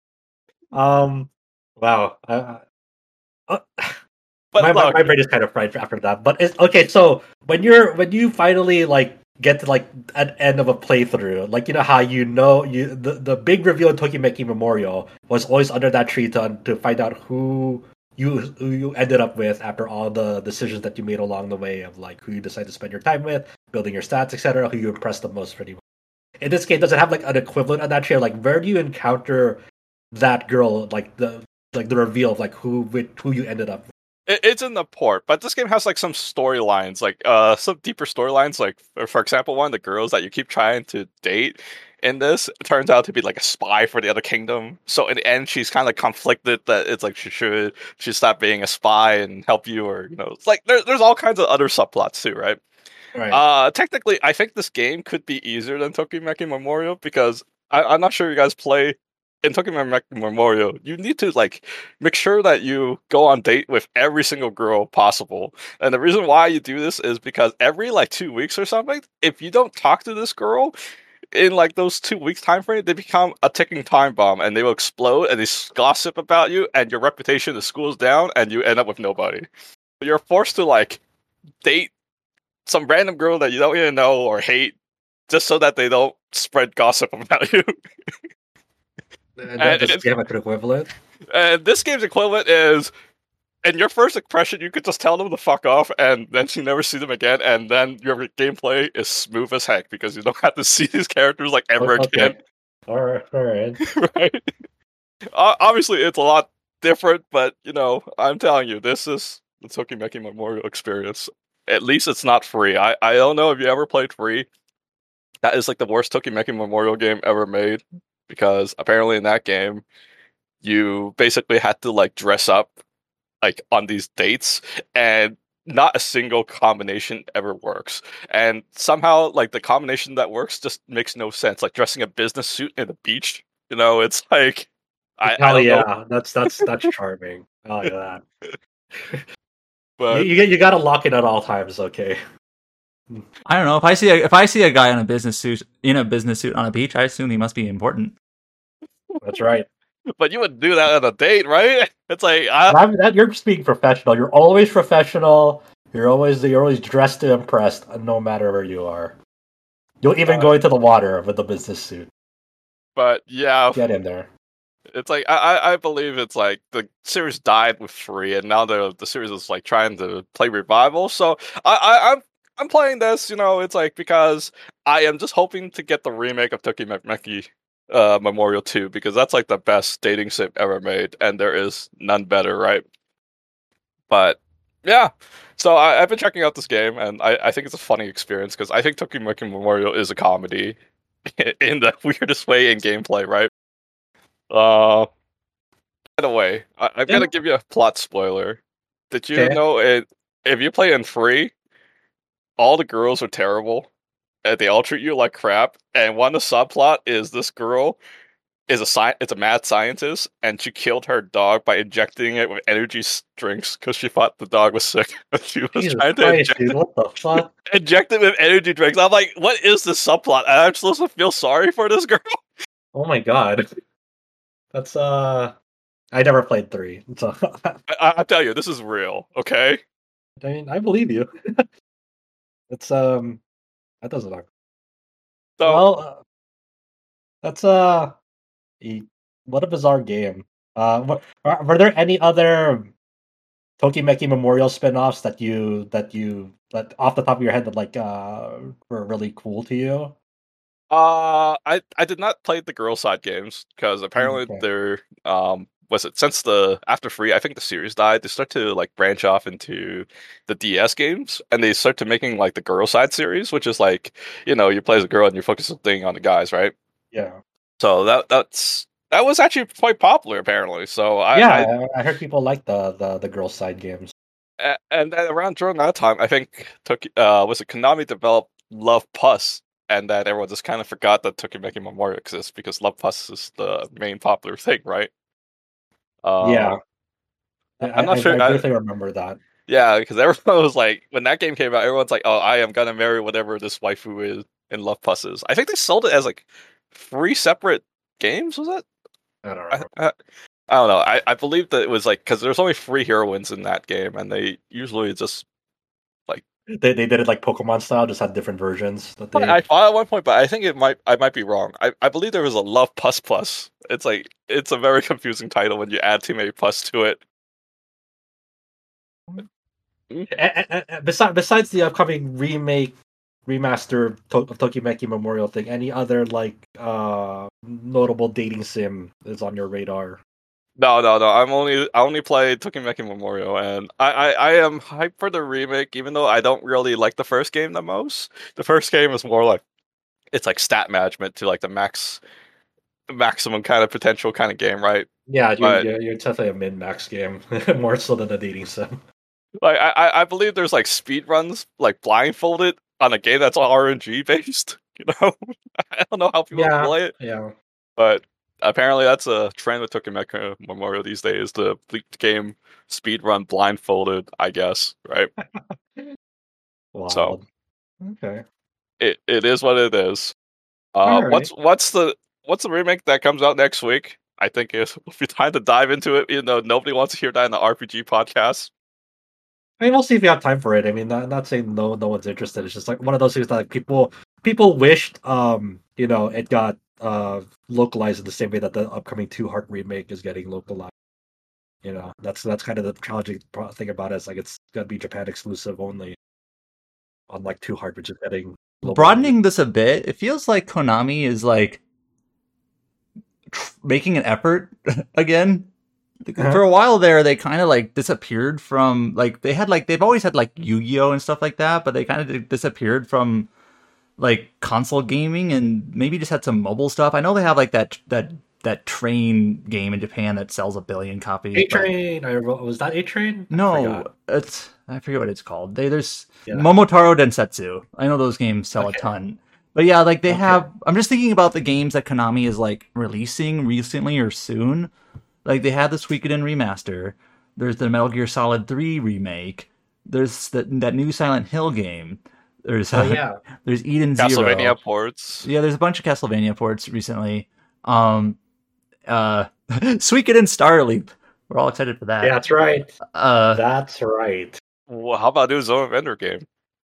Um, wow. Uh, uh, But my, my, look, my brain is kind of fried after that. But it's okay. So when you're when you finally like get to like an end of a playthrough, like you know how you know you the, the big reveal in Tokimeki Memorial was always under that tree to to find out who you who you ended up with after all the decisions that you made along the way of like who you decide to spend your time with, building your stats, et cetera. Who you impressed the most, pretty much. In this game, does it have like an equivalent on that tree? Like where do you encounter that girl? Like the like the reveal of like who with who you ended up with? It, it's in the port, but this game has like some storylines, like uh, some deeper storylines. Like for, for example, one of the girls that you keep trying to date in this turns out to be like a spy for the other kingdom. So in the end, she's kind of like conflicted that it's like she should she stop being a spy and help you, or you know, it's like there, there's all kinds of other subplots too, right? Right. Uh, technically, I think this game could be easier than Tokimeki Memorial because I, I'm not sure you guys play in Tokimeki Memorial. You need to like make sure that you go on date with every single girl possible. And the reason why you do this is because every like two weeks or something, if you don't talk to this girl in like those two weeks time frame, they become a ticking time bomb and they will explode and they gossip about you and your reputation in the school's down and you end up with nobody. You're forced to like date some random girl that you don't even know or hate just so that they don't spread gossip about you. And and does it's- it have an equivalent? And this game's equivalent is, in your first impression, you could just tell them to fuck off, and then you never see them again, and then your gameplay is smooth as heck because you don't have to see these characters like ever Okay. again, All right, all right. right? Uh, obviously, it's a lot different, but you know, I'm telling you, this is the Tokimeki Memorial experience. At least it's not free. I, I don't know if you ever played free. That is like the worst Tokimeki Memorial game ever made because apparently in that game, you basically had to like dress up like on these dates and not a single combination ever works. And somehow like the combination that works just makes no sense. Like dressing a business suit in the beach, you know, it's like I, I Hell don't yeah, know, that's that's that's charming. I like that. but you, you you gotta lock it at all times. Okay. I don't know if I see a, if I see a guy in a business suit in a business suit on a beach, I assume he must be important. That's right. but you would do that on a date, right? It's like I, And I'm, that, you're just being professional. You're always professional. You're always you're always dressed to impress, no matter where you are. You'll even Uh, go into the water with the business suit. but yeah, Get in there. it's like I, I I believe it's like the series died with free, and now the the series is like trying to play revival. So I, I I'm I'm playing this, you know, it's like because I am just hoping to get the remake of Tokimeki uh, Memorial two because that's like the best dating sim ever made, and there is none better, right? But yeah, so I, I've been checking out this game, and I, I think it's a funny experience because I think Tokimeki Memorial is a comedy in the weirdest way in gameplay, right? Uh, by the way, I, I'm Yeah. gonna give you a plot spoiler. Did you Okay. know it? If you play in free, all the girls are terrible, and they all treat you like crap. And one of the subplot is this girl is a sci- it's a mad scientist, and she killed her dog by injecting it with energy s- drinks because she thought the dog was sick. she was Jesus trying to Christ, inject, dude! What the fuck? inject it with energy drinks. I'm like, what is this subplot? And I'm supposed to feel sorry for this girl. Oh my god. That's uh. I never played three, so I, I tell you, this is real. Okay. I mean, I believe you. It's um, that doesn't look So well. Uh, that's uh, e- what a bizarre game. Uh, what, are, were there any other Tokimeki Memorial spin-offs that you that you that off the top of your head that like uh were really cool to you? Uh, I I did not play the girl side games because Mm, apparently okay. they're um was it since the after free I think the series died they start to like branch off into the D S games and they start to making like the girl side series which is like you know you play as a girl and you're focusing on the guys right Yeah, so that that's that was actually quite popular apparently so I I yeah. I, I heard people like the the the girl side games. a- and then around during that time I think took uh was it Konami developed Love Plus and that everyone just kind of forgot that Tokimeki Memorial exists because Love Plus is the main popular thing, right? Yeah, Um, I I'm I, not I sure. I, briefly remember that. yeah, because everyone was like, when that game came out, everyone's like, "Oh, I am gonna marry whatever this waifu is in Love Plus is." I think they sold it as like three separate games. Was it? I don't I, know. I, I don't know. I, I believe that it was like because there's only three heroines in that game, and they usually just like. They they did it like Pokemon style, just had different versions that I they. thought at one point, but I think it might. I might be wrong. I, I believe there was a Love Plus Plus. It's like it's a very confusing title when you add too many plus to it. Mm. Besides besides the upcoming remake remaster to- of Tokimeki Memorial thing, any other like uh notable dating sim is on your radar? No, no, no. I'm only I only played Tokimeki Memorial, and I, I, I am hyped for the remake, even though I don't really like the first game the most. The first game is more like it's like stat management to like the max maximum kind of potential kind of game, right? Yeah, you're But you're, you're definitely a min max game, more so than a dating sim. like I, I I believe there's like speed runs like blindfolded on a game that's all R N G based. You know, I don't know how people Yeah, play it, yeah. but apparently that's a trend with Tokimeki Memorial these days. The the game speed run blindfolded, I guess, right? So Wild. Okay. it, it is what it is. All Uh, right. what's what's the what's the remake that comes out next week? I think it will be time to dive into it, even though nobody wants to hear that in the R P G podcast. I mean, we'll see if we have time for it. I mean, not not saying no, no one's interested. It's just like one of those things that like, people people wished, um, you know, it got uh localized in the same way that the upcoming Two Heart remake is getting localized. You know, that's that's kind of the challenging pro- thing about it. It's like it's gonna be Japan exclusive only, unlike Two Heart, which is getting global release. Broadening this a bit, it feels like Konami is like tr- making an effort again. Uh-huh. For a while there, they kind of like disappeared from like they had like they've always had like Yu-Gi-Oh and stuff like that, but they kind of disappeared from like console gaming and maybe just had some mobile stuff. I know they have like that that that train game in Japan that sells a billion copies. A but- Train. I wrote- was that A Train? No, it's I forget what it's called. They there's Yeah. Momotaro Densetsu. I know those games sell Okay. a ton. But yeah, like they Okay. have I'm just thinking about the games that Konami is like releasing recently or soon. Like they had the Suikoden remaster. There's the Metal Gear Solid three remake. There's the, that new Silent Hill game. There's Oh uh, yeah. there's Eden Zero. Castlevania ports. Yeah, there's a bunch of Castlevania ports recently. Um uh Suikoden Starleap. We're all excited for that. Yeah, that's right. Uh That's right. Well, how about a Zone of Ender game,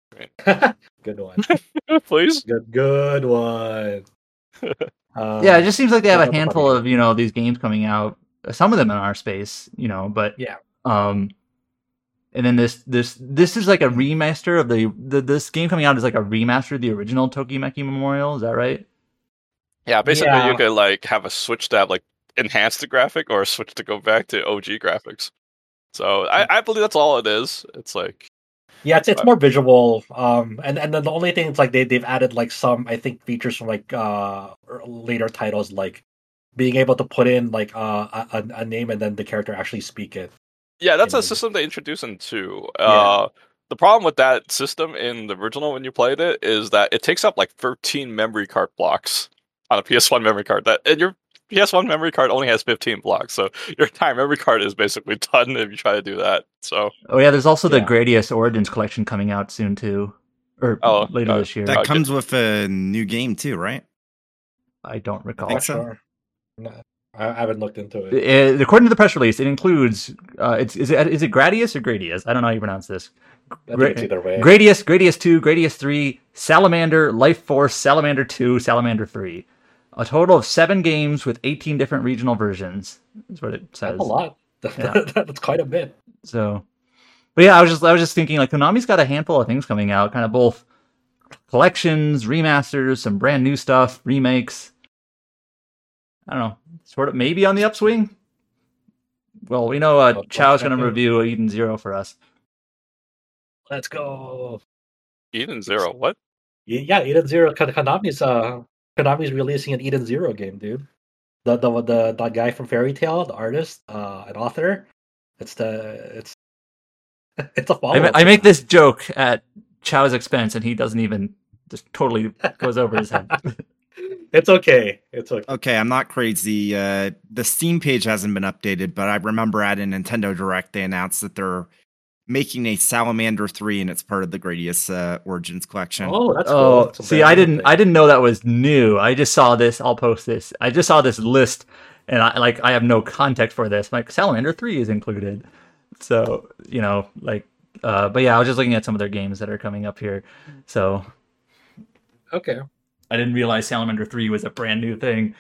Good one. please? Good, good one. Um, yeah, it just seems like they have that's a a handful funny of, you know, these games coming out. Some of them in our space, you know, but Yeah. um and then this this this is like a remaster of the, the this game coming out is like a remaster of the original Tokimeki Memorial, is that right? Yeah, basically Yeah. you could like have a switch to have like enhance the graphic or a switch to go back to O G graphics. So I, I believe that's all it is. It's like Yeah, it's it's But- more visual. Um, and and then the only thing is like they they've added like some I think features from like uh later titles like being able to put in like uh, a a name and then the character actually speak it. yeah, that's you know, a system they introduced in two. Yeah. Uh, the problem with that system in the original when you played it is that it takes up like thirteen memory card blocks on a P S one memory card. That and your P S one memory card only has fifteen blocks, so your entire memory card is basically done if you try to do that. So Oh yeah, there's also the Yeah. Gradius Origins collection coming out soon too. Or Oh, later uh, this year. That Uh, comes with a new game too, right? I don't recall. think so. Sure. No. I, I haven't looked into it. It, according to the press release, it includes uh, it's is it is it Gradius or Gradius? I don't know how you pronounce this. I think it's either way. Gradius, Gradius two, Gradius three, Salamander, Life Force, Salamander two, Salamander three. A total of seven games with eighteen different regional versions. Is what it says. That's a lot. Yeah. That's quite a bit. So, but yeah, I was just I was just thinking like Konami's got a handful of things coming out, kind of both collections, remasters, some brand new stuff, remakes. I don't know, sort of maybe on the upswing. Well, we know uh, Chow's going to review Eden Zero for us. Let's go. Eden Zero, what? Yeah, Eden Zero. Konami's uh, Konami's releasing an Eden Zero game, dude. The the the, the guy from Fairy Tail, the artist, uh, an author. It's the it's it's a follow. I, ma- I make this joke at Chow's expense, and he doesn't even just totally goes over his head. It's okay. It's okay. Okay, I'm not crazy. Uh, the Steam page hasn't been updated, but I remember at a Nintendo Direct they announced that they're making a Salamander three, and it's part of the Gradius uh, Origins collection. Oh, that's cool. Oh, That's see, I didn't, thing. I didn't know that was new. I just saw this. I'll post this. I just saw this list, and I like, I have no context for this. Like, Salamander three is included, so you know, like, uh, but yeah, I was just looking at some of their games that are coming up here. So, okay, I didn't realize Salamander three was a brand new thing.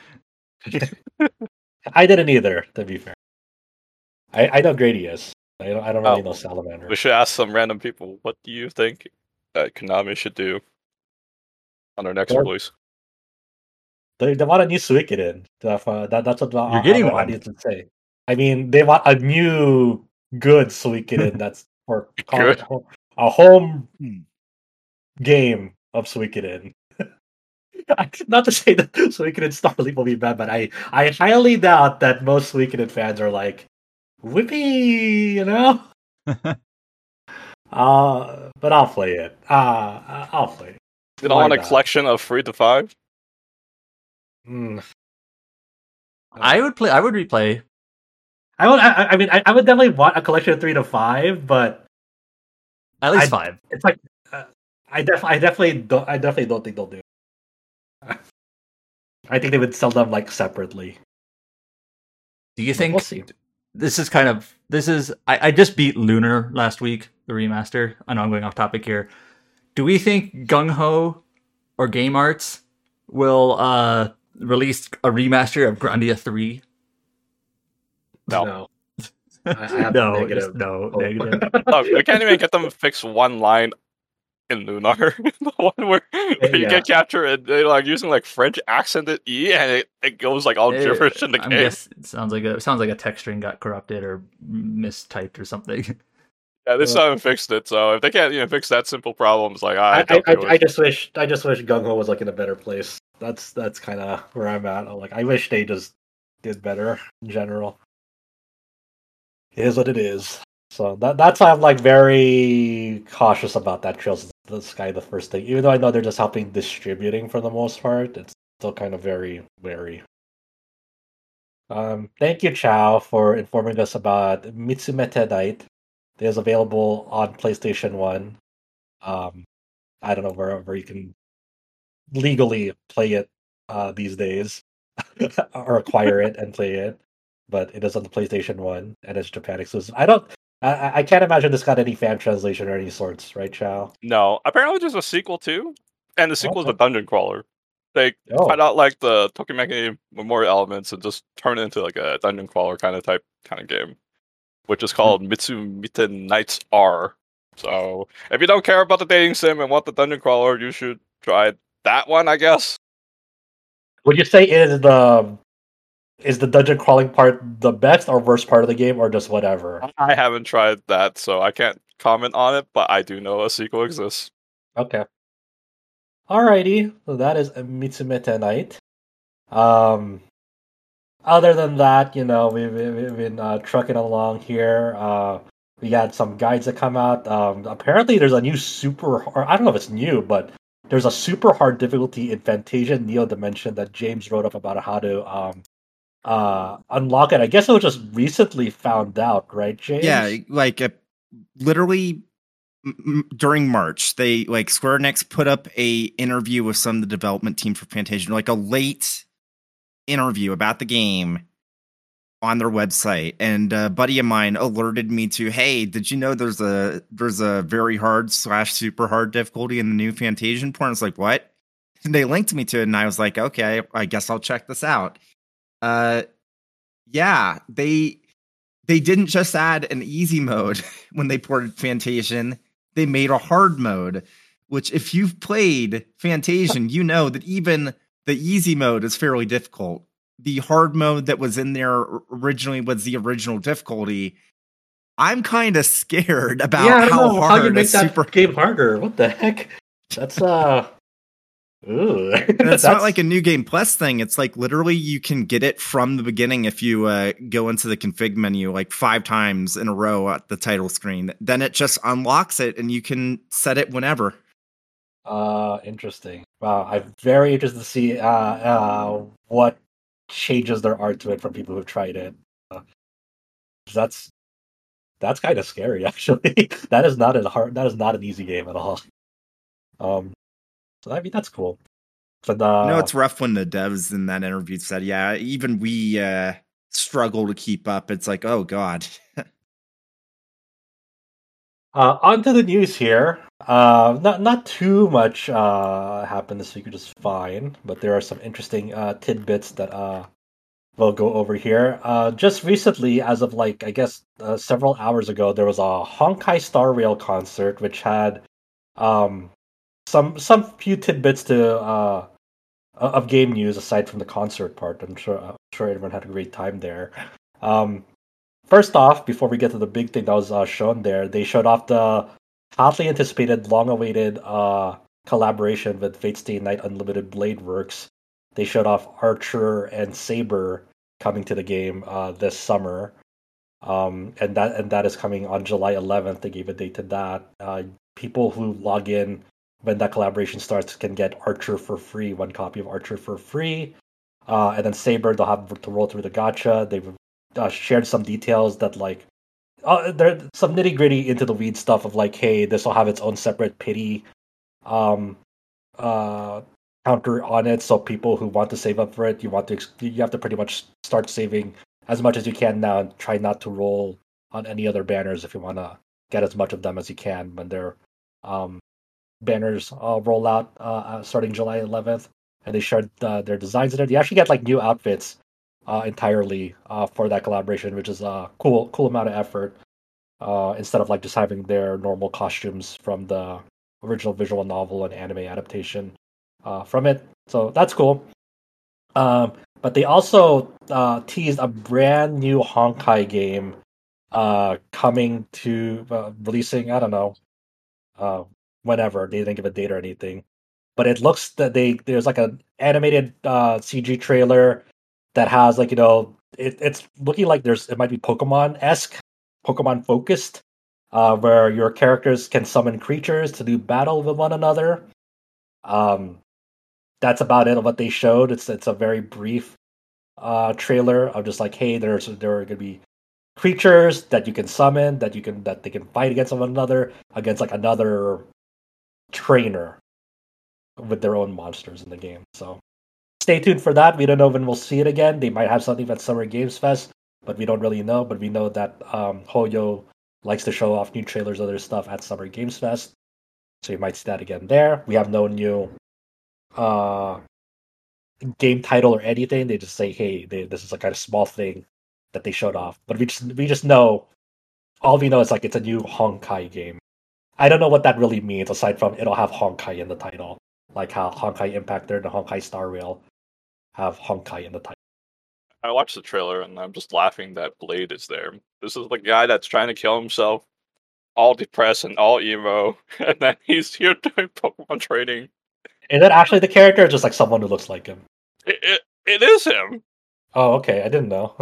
I didn't either, to be fair. I, I know Gradius. I don't, I don't really oh, know Salamander. We should ask some random people, what do you think that Konami should do on their next They're, release? They, they want a new Suikoden. Uh, that, that's what You're getting I, one. I need to say. I mean, they want a new, good Suikoden that's for good. a home game of Suikoden. Not to say that Suikoden Star Leap will be bad, but I, I highly doubt that most Suikoden fans are like, whippy, you know? uh, but I'll play it. Uh, I'll play it. You don't want a collection of three to five? Mm. I would play. I would replay. I would. I, I mean, I, I would definitely want a collection of three to five, but at least I, five. It's like uh, I def I definitely don't. I definitely don't think they'll do it. I think they would sell them like separately. Do you think? We'll see. This is kind of this is I, I just beat Lunar last week, the remaster. I know I'm going off topic here. Do we think Gung Ho or Game Arts will uh, release a remaster of Grandia three? No. No. I have no, negative. no, oh. negative. Look, we can't even get them to fix one line in Lunar. The one where, where you yeah. get captured and they're like using like French accented E and it, it goes like all gibberish in the I game. Guess it sounds like a it sounds like a text string got corrupted or mistyped or something. Yeah, they still haven't fixed it, so if they can't even fix that simple problem, it's like I I, I, I, I just wish I just wish Gung Ho was like in a better place. That's that's kind of where I'm at. Like I wish they just did better in general. It is what it is. So that that's why I'm like very cautious about that Trails of the Sky the first thing. Even though I know they're just helping distributing for the most part, it's still kind of very wary. Um, thank you, Chow, for informing us about Mitsumete Night. It is available on PlayStation One. Um, I don't know wherever you can legally play it uh, these days, or acquire it and play it. But it is on the PlayStation One, and it's Japan exclusive. I don't. I, I can't imagine this got any fan translation or any sorts, right, Chow? No, apparently there's a sequel too, and the sequel Okay. is a dungeon crawler. They Oh. find out like the Tokimeki Memorial elements and just turn it into like a dungeon crawler kind of type kind of game, which is called Mitsumete Nights R. So if you don't care about the dating sim and want the dungeon crawler, you should try that one, I guess. Would you say it is the is the dungeon crawling part the best or worst part of the game, or just whatever? I haven't tried that, so I can't comment on it, but I do know a sequel exists. Okay. Alrighty, so that is a Mitsumete Night. Um, other than that, you know, we've, we've been uh, trucking along here. Uh, we got some guides that come out. Um, apparently, there's a new super, or I don't know if it's new, but there's a super hard difficulty in Fantasia Neo Dimension that James wrote up about how to um, uh, unlock it. I guess it was just recently found out, right, James? Yeah, like uh, literally m- during March, they like Square Enix put up a interview with some of the development team for Fantasia, like a late interview about the game, on their website, and a buddy of mine alerted me to, hey, did you know there's a there's a very hard slash super hard difficulty in the new Fantasian port? I was like, what? And they linked me to it, and I was like, okay, I guess I'll check this out. Uh, yeah, they they didn't just add an easy mode when they ported Fantasian. They made a hard mode, which if you've played Fantasian, you know that even the easy mode is fairly difficult. The hard mode that was in there originally was the original difficulty. I'm kind of scared about yeah, I don't how know hard how you make a that super game harder. What the heck? That's uh. Ooh. And it's not like a new game plus thing. It's like literally you can get it from the beginning if you uh, go into the config menu like five times in a row at the title screen. Then it just unlocks it and you can set it whenever. Uh, interesting. Wow, I'm very interested to see uh, uh what changes there are to it from people who've tried it. Uh, that's that's kind of scary, actually. That is not a hard. That is not an easy game at all. Um, so I mean that's cool. But uh, You know, it's rough when the devs in that interview said, "Yeah, even we uh, struggle to keep up." It's like, oh god. Uh, on to the news here. Uh, not not too much uh, happened this week, which is fine. But there are some interesting uh, tidbits that uh, we'll go over here. Uh, just recently, as of like I guess uh, several hours ago, there was a Honkai Star Rail concert, which had um, some some few tidbits to uh, of game news aside from the concert part. I'm sure I'm sure everyone had a great time there. Um, First off, before we get to the big thing that was uh, shown there, they showed off the hotly anticipated, long-awaited uh, collaboration with Fate Stay Night Unlimited Blade Works. They showed off Archer and Saber coming to the game uh, this summer, um, and that and that is coming on July eleventh. They gave a date to that. Uh, people who log in when that collaboration starts can get Archer for free, one copy of Archer for free, uh, and then Saber they'll have to roll through the gacha. They've Uh, shared some details that like uh, there some nitty gritty into the weed stuff of like, hey, this will have its own separate pity um uh counter on it. So people who want to save up for it, you want to you have to pretty much start saving as much as you can now and try not to roll on any other banners if you want to get as much of them as you can when their um banners uh, roll out uh, starting July eleventh. And they shared uh, their designs in it. You actually get like new outfits Uh, entirely uh, for that collaboration, which is a cool, cool amount of effort. Uh, instead of like just having their normal costumes from the original visual novel and anime adaptation uh, from it, so that's cool. Um, but they also uh, teased a brand new Honkai game uh, coming to uh, releasing. I don't know, uh, whenever they didn't give a date or anything, but it looks that they there's like an animated uh, C G trailer that has like you know it, it's looking like there's it might be Pokemon-esque, Pokemon focused, uh, where your characters can summon creatures to do battle with one another. Um, that's about it of what they showed. It's it's a very brief uh, trailer of just like, hey, there's there are gonna be creatures that you can summon that you can that they can fight against one another against like another trainer with their own monsters in the game. So. Stay tuned for that. We don't know when we'll see it again. They might have something at Summer Games Fest, but we don't really know. But we know that um, Hoyo likes to show off new trailers, other stuff at Summer Games Fest. So you might see that again there. We have no new uh, game title or anything. They just say, hey, they, this is a kind of small thing that they showed off. But we just we just know, all we know is like it's a new Honkai game. I don't know what that really means, aside from it'll have Honkai in the title. Like how Honkai Impact and the Honkai Star Rail have Honkai in the title. I watched the trailer and I'm just laughing that Blade is there. This is the guy that's trying to kill himself, all depressed and all emo, and then he's here doing Pokemon training. Is that actually the character, or just like someone who looks like him? It, it, it is him. Oh, okay. I didn't know.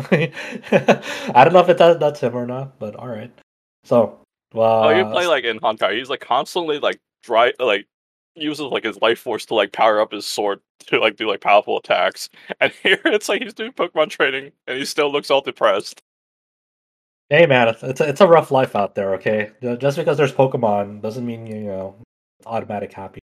I don't know if it does, that's him or not, but all right. So, well, Oh, you play like in Honkai. He's like constantly like dry, like uses like his life force to like power up his sword to like do like powerful attacks. And here it's like he's doing Pokemon training, and he still looks all depressed. hey man, it's it's a, it's a rough life out there. Okay, just because there's Pokemon doesn't mean you know automatic happy.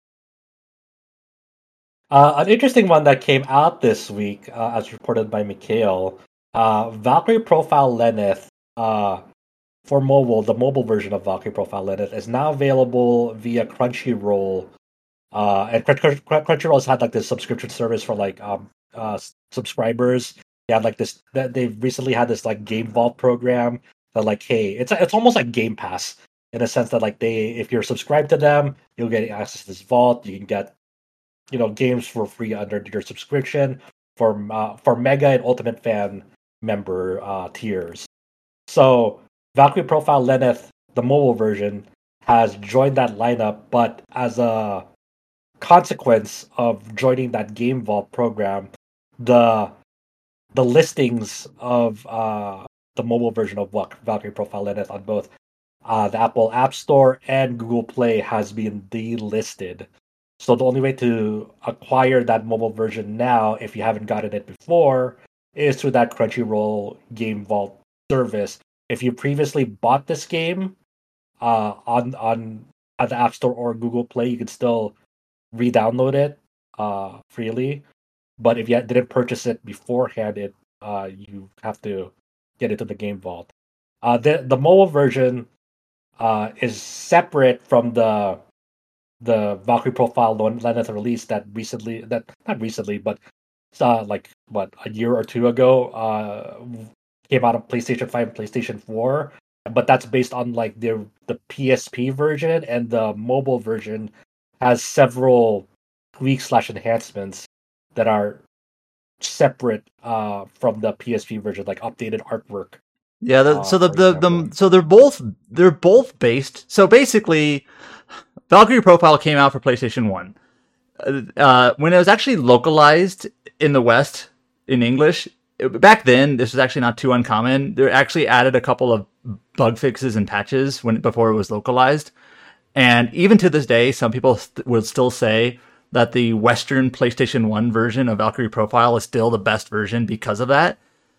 Uh, an interesting one that came out this week, uh, as reported by Mikhail, uh, Valkyrie Profile Lenneth, uh, for mobile, the mobile version of Valkyrie Profile Lenneth is now available via Crunchyroll. Uh, and Crunch- Crunch- Crunchyroll's had like this subscription service for like um uh s- subscribers. They had like this. That they've recently had this like Game Vault program that like, hey, it's it's almost like Game Pass in a sense that like they, if you're subscribed to them, you'll get access to this vault. You can get, you know, games for free under your subscription for uh, for Mega and Ultimate Fan member uh, tiers. So Valkyrie Profile Lenneth, the mobile version, has joined that lineup, but as a consequence of joining that Game Vault program, the the listings of uh, the mobile version of Val- Valkyrie Profile Lenneth on both uh, the Apple App Store and Google Play has been delisted. So the only way to acquire that mobile version now, if you haven't gotten it before, is through that Crunchyroll Game Vault service. If you previously bought this game uh, on on at the App Store or Google Play, you can still re-download it uh, freely. But if you didn't purchase it beforehand, it uh, you have to get into the Game Vault. Uh, the the mobile version uh, is separate from the the Valkyrie Profile Lenneth release that recently, that not recently, but uh, like what, a year or two ago, uh, came out on PlayStation Five and PlayStation Four. But that's based on like the the P S P version, and the mobile version has several tweaks slash enhancements that are separate uh, from the P S P version, like updated artwork. Yeah, the, Uh, so the, for the example. the so they're both they're both based. So basically, Valkyrie Profile came out for PlayStation One. Uh, when it was actually localized in the West in English, it- back then this was actually not too uncommon. They actually added a couple of bug fixes and patches when before it was localized, and even to this day, some people st- will still say that the Western PlayStation One version of Valkyrie Profile is still the best version because of that.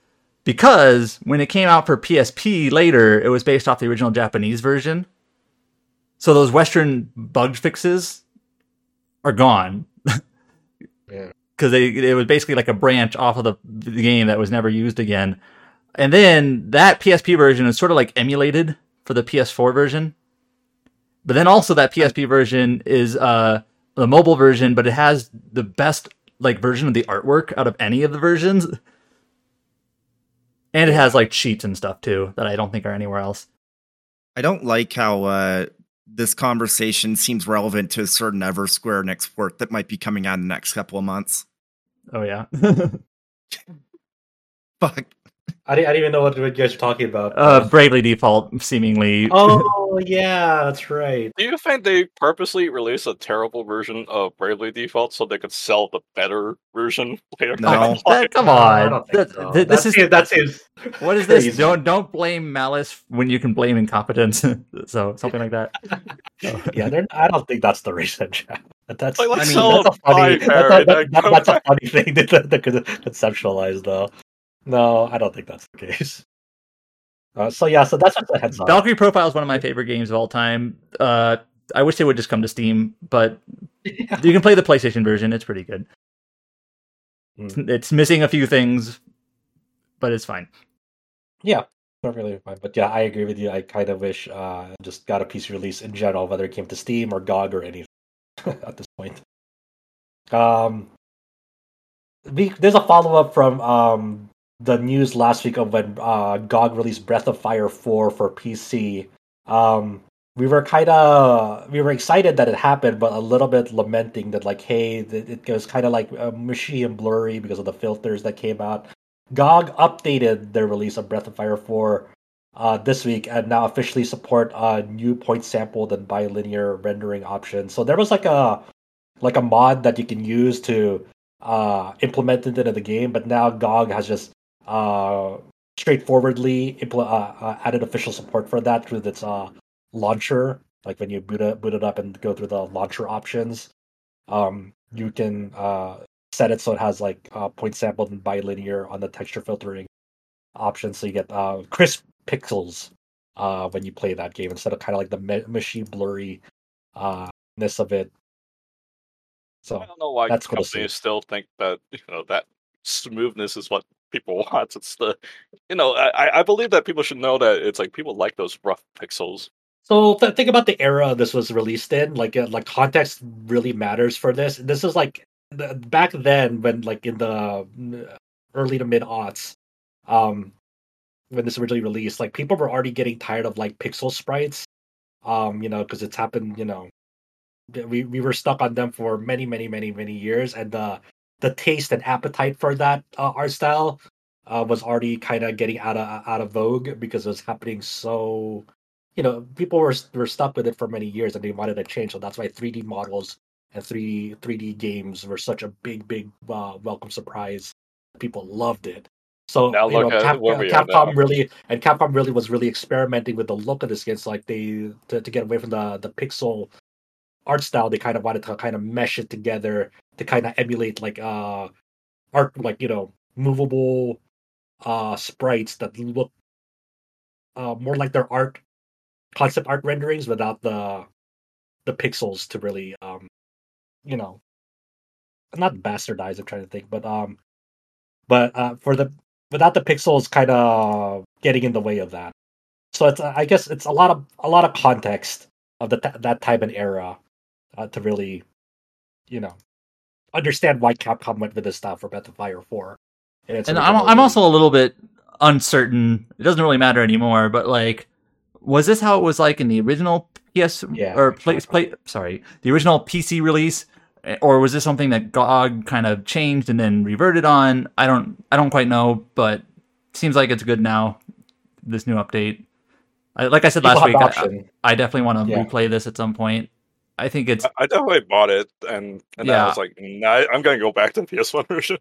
Because when it came out for P S P later, it was based off the original Japanese version. So those Western bug fixes are gone. Yeah. Because they it was basically like a branch off of the, the game that was never used again. And then that P S P version is sort of like emulated for the P S four version. But then also that P S P version is uh, the mobile version, but it has the best like version of the artwork out of any of the versions. And it Yeah. has like cheats and stuff too that I don't think are anywhere else. I don't like how uh, this conversation seems relevant to a certain Eversquare export that might be coming out in the next couple of months. Oh yeah. Fuck. I didn't, I didn't even know what you guys were talking about. uh, Bravely Default seemingly. Oh yeah, that's right. Do you think they purposely released a terrible version of Bravely Default so they could sell the better version later No. on? That, come No, I on. don't think That- so. th- this That is seems, that seems what is this? crazy. Don't don't blame malice when you can blame incompetence. So something like that. Yeah, they're, I don't think that's the reason, Jeff. But that's Like, I let's mean, sell that's a a funny pie that's a, parrot that, and that, go that's a back. funny thing to, to, to conceptualize, though. No, I don't think that's the case. Uh, so yeah, so that's just a heads up. Valkyrie Profile is one of my favorite games of all time. Uh, I wish they would just come to Steam, but Yeah. you can play the PlayStation version. It's pretty good. Mm. It's missing a few things, but it's fine. Yeah, not really fine. But yeah, I agree with you. I kind of wish uh just got a P C release in general, whether it came to Steam or G O G or anything at this point. Um, we, there's a follow up from um the news last week of when uh G O G released Breath of Fire four for P C. Um, we were kind of we were excited that it happened, but a little bit lamenting that like, hey, it, it was kind of like uh, mushy and blurry because of the filters that came out. G O G updated their release of Breath of Fire four uh, this week and now officially support uh, new point sampled and bilinear rendering options. So there was like a like a mod that you can use to uh, implement it into the game, but now G O G has just uh, straightforwardly impl- uh, uh, added official support for that through its uh, launcher. Like when you boot it, boot it up and go through the launcher options, um, you can uh, set it so it has like uh, point sampled and bilinear on the texture filtering option, so you get uh, crisp pixels uh, when you play that game instead of kind of like the me- mushy blurry uh, ness of it. So I don't know why that's cool to see. companies still think that you know that smoothness is what people want. It's the, you know, I, I believe that people should know that it's like people like those rough pixels. So th- think about the era this was released in. Like, uh, like context really matters for this. This is like the, back then when, like, in the mm, early to mid aughts, um, when this originally released, like people were already getting tired of like pixel sprites. Um, you know, because it's happened. You know, th- we we were stuck on them for many, many, many, many years, and the the taste and appetite for that uh, art style uh, was already kind of getting out of out of vogue because it was happening so, you know, people were were stuck with it for many years and they wanted to change. So that's why three D models and three three D games were such a big, big uh, welcome surprise. People loved it. So Now you look know, at Cap, where uh, we are now. Capcom really and Capcom really was really experimenting with the look of this game. So like they to, to get away from the the pixel art style, they kind of wanted to kind of mesh it together to kind of emulate like uh art, like, you know, movable uh sprites that look uh more like their art concept art renderings without the the pixels to really um you know, not bastardize, I'm trying to think, but um but uh for the without the pixels kind of getting in the way of that. So it's uh, I guess it's a lot of a lot of context of the t- that time and era uh, to really, you know, understand why Capcom went with this style for Breath of Fire four in its And I'm original I'm release. also a little bit uncertain. It doesn't really matter anymore, but like, was this how it was like in the original P S Yeah, or play, exactly. play sorry, the original P C release, or was this something that G O G kind of changed and then reverted on? I don't I don't quite know, but it seems like it's good now. This new update. I, like I said People last have the week, I, option. I definitely want to Yeah. replay this at some point. I think it's I, I definitely bought it, and and then I yeah. was like, nah, I'm gonna go back to the P S one version.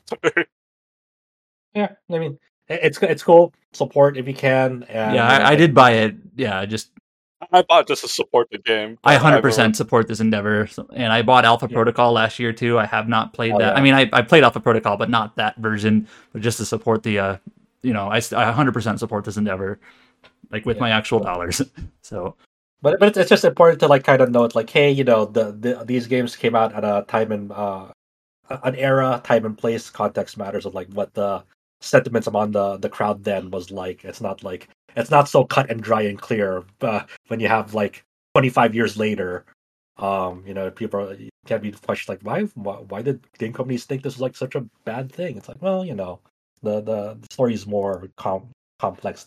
Yeah, I mean, i- it's it's cool. Support if you can, and Yeah, you know, I, I get did buy it. Yeah, just I bought just to support the game, I but I've one hundred percent never. support this endeavor. So- and I bought Alpha yeah. Protocol last year too. I have not played Oh that. I yeah, mean, I, I played Alpha Protocol, but not that version. But just to support the, uh, you know, I, s- I one hundred percent support this endeavor, like with yeah. my actual But dollars. So but, but it's, it's just important to like kind of note like, hey, you know, the, the these games came out at a time and uh an era, time and place, context matters of like what the sentiments among the the crowd then was like. It's not like it's not so cut and dry and clear uh, when you have like twenty-five years later. Um, you know, people are, you can't be questioned like why, why why did game companies think this was like such a bad thing? It's like, well, you know, the the, the story is more com- complex.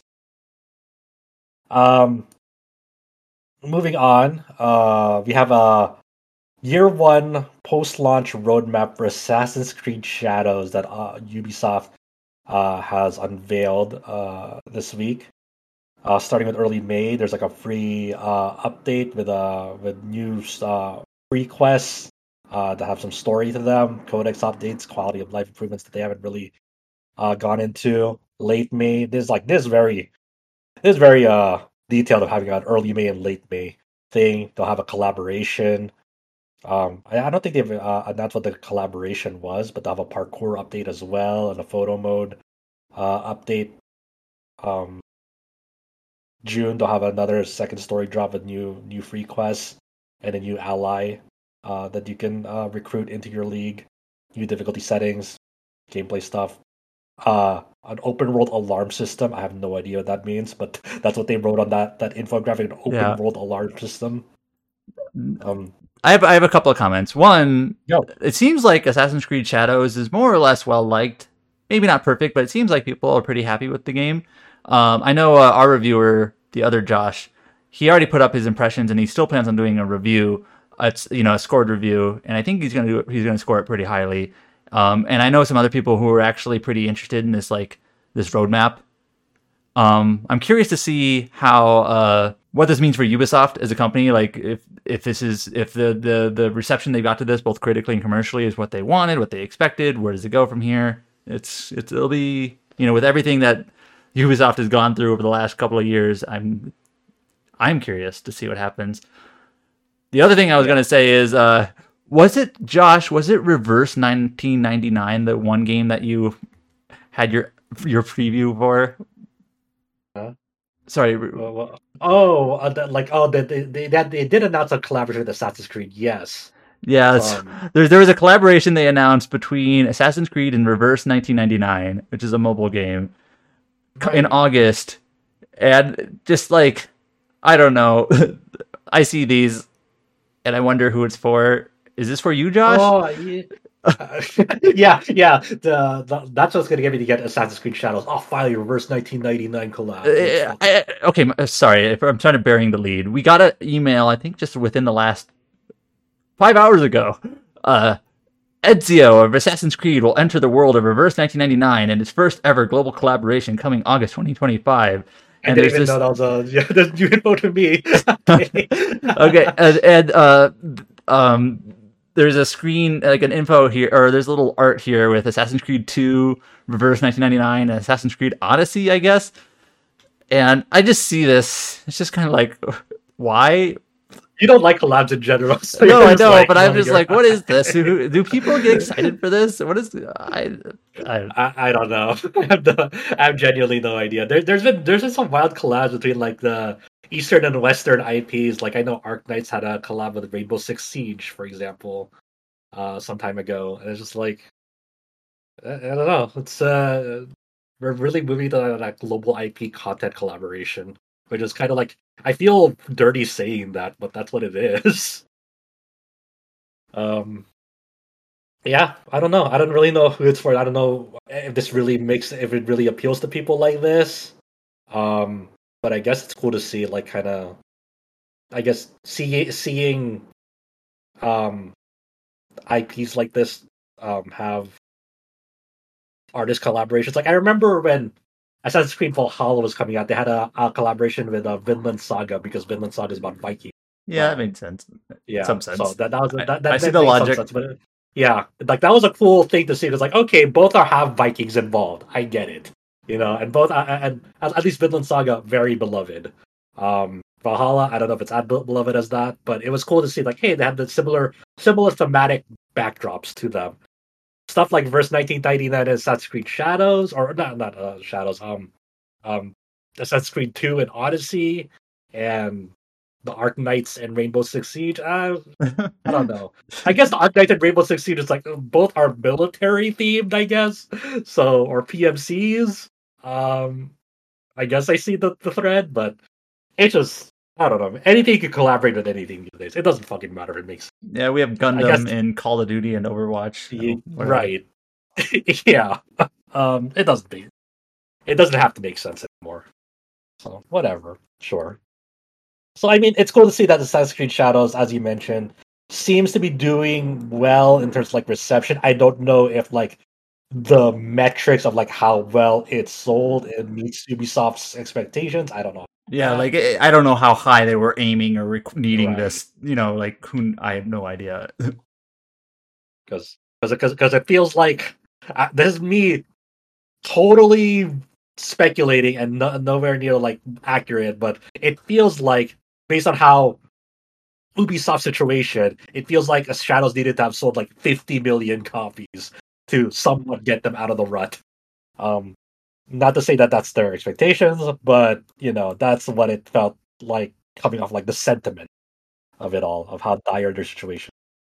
Um, moving on, uh, we have a year one post-launch roadmap for Assassin's Creed Shadows that uh, Ubisoft uh, has unveiled uh, this week. Uh, starting with early May, there's like a free uh, update with uh, with new uh, free quests uh, that have some story to them, codex updates, quality of life improvements that they haven't really uh, gone into. Late May, this is like this is very this is very uh detailed of having an early May and late May thing. They'll have a collaboration. Um, I, I don't think they've uh, announced what the collaboration was, but they'll have a parkour update as well and a photo mode uh, update. Um, June they'll have another second story drop with new new free quests and a new ally uh, that you can uh, recruit into your league. New difficulty settings, gameplay stuff. Uh, an open world alarm system. I have no idea what that means, but that's what they wrote on that that infographic. An open yeah, world alarm system. Um, I have I have a couple of comments. One, yo, it seems like Assassin's Creed Shadows is more or less well liked. Maybe not perfect, but it seems like people are pretty happy with the game. Um, I know uh, our reviewer, the other Josh, he already put up his impressions, and he still plans on doing a review. It's you know a scored review, and I think he's gonna do it, he's gonna score it pretty highly. Um, and I know some other people who are actually pretty interested in this like this roadmap. Um, I'm curious to see how uh, what this means for Ubisoft as a company. Like if if this is if the the the reception they got to this, both critically and commercially, is what they wanted, what they expected. Where does it go from here? It's it's it'll be you know with everything that Ubisoft has gone through over the last couple of years. I'm I'm curious to see what happens. The other thing I was yeah. gonna say is, uh, was it Josh? Was it Reverse nineteen ninety-nine, the one game that you had your your preview for? Huh? Sorry, Well, well, oh, uh, that, like oh, they they they, that, they did announce a collaboration with Assassin's Creed. Yes. Yeah, it's- Um, there, there was a collaboration they announced between Assassin's Creed and Reverse nineteen ninety-nine, which is a mobile game, co- in Right. August. And just like, I don't know, I see these and I wonder who it's for. Is this for you, Josh? Oh, yeah. Uh, yeah, yeah. The, the, that's what's gonna get me to get Assassin's Creed Shadows. Oh, finally, Reverse nineteen ninety-nine collab. Let's Uh, fuck- I- I- okay, m- uh, sorry if I'm trying to burying the lead. We got an email, I think, just within the last five hours ago. Uh, Ezio of Assassin's Creed will enter the world of Reverse nineteen ninety-nine and its first ever global collaboration coming August twenty twenty-five. I And didn't there's even this. know that was a yeah, that's new info to me. Okay, and, and uh, um, there's a screen, like an info here, or there's a little art here with Assassin's Creed two, Reverse nineteen ninety-nine, and Assassin's Creed Odyssey, I guess. And I just see this. It's just kind of like, why? You don't like collabs in general. So No, you're I just know, like, but I'm oh, just you're- like, what is this? Do, do people get excited for this? What is? I, I I, I don't know. I have, no, I have genuinely no idea. There, there's been there's been some wild collabs between like the Eastern and Western I Ps. Like I know Arc Knights had a collab with Rainbow Six Siege, for example, uh, some time ago, and it's just like I, I don't know. It's uh, we're really moving to that global I P content collaboration, which is kind of like I feel dirty saying that, but that's what it is. Um, yeah, I don't know. I don't really know who it's for. I don't know if this really makes if it really appeals to people like this. Um, but I guess it's cool to see like kind of, I guess see, seeing um I Ps like this um have artist collaborations. Like I remember when Assassin's Creed Valhalla was coming out, they had a, a collaboration with uh, Vinland Saga because Vinland Saga is about Viking. yeah, that Wow. makes sense. Yeah, Some sense. so that, that was I- that, that, I see that the makes some logic. sense, but yeah, like that was a cool thing to see. Because like, okay, both are have Vikings involved. I get it, you know, and both uh, and at, at least Vinland Saga very beloved. Um, Valhalla, I don't know if it's as be- beloved as that, but it was cool to see like, hey, they have the similar similar thematic backdrops to them. Stuff like Verse nineteen ninety-nine and Assassin's Creed Shadows, or not not uh, Shadows, um, um, Assassin's Creed two and Odyssey, and the Arc Knights and Rainbow Six Siege. Uh, I don't know. I guess the Arc Knights and Rainbow Six Siege is like both are military themed, I guess. So or P M Cs. Um, I guess I see the, the thread, but it's just I don't know. Anything can collaborate with anything these days. It doesn't fucking matter if it makes Yeah, we have Gundam guess- in Call of Duty and Overwatch. so you, whatever. right. Yeah. Um, it doesn't make it doesn't have to make sense anymore. So whatever. Sure. So I mean, it's cool to see that Assassin's Creed Shadows, as you mentioned, seems to be doing well in terms of like reception. I don't know if like the metrics of like how well it's sold it meets Ubisoft's expectations. I don't know. Yeah, Uh, like I I don't know how high they were aiming or rec- needing Right. this. You know, like who I have no idea. because because because it feels like uh, this is me totally speculating and no, nowhere near like accurate, but it feels like based on how Ubisoft situation, it feels like a Shadows needed to have sold like fifty million copies to somewhat get them out of the rut. Um, not to say that that's their expectations, but you know that's what it felt like coming off like the sentiment of it all of how dire their situation.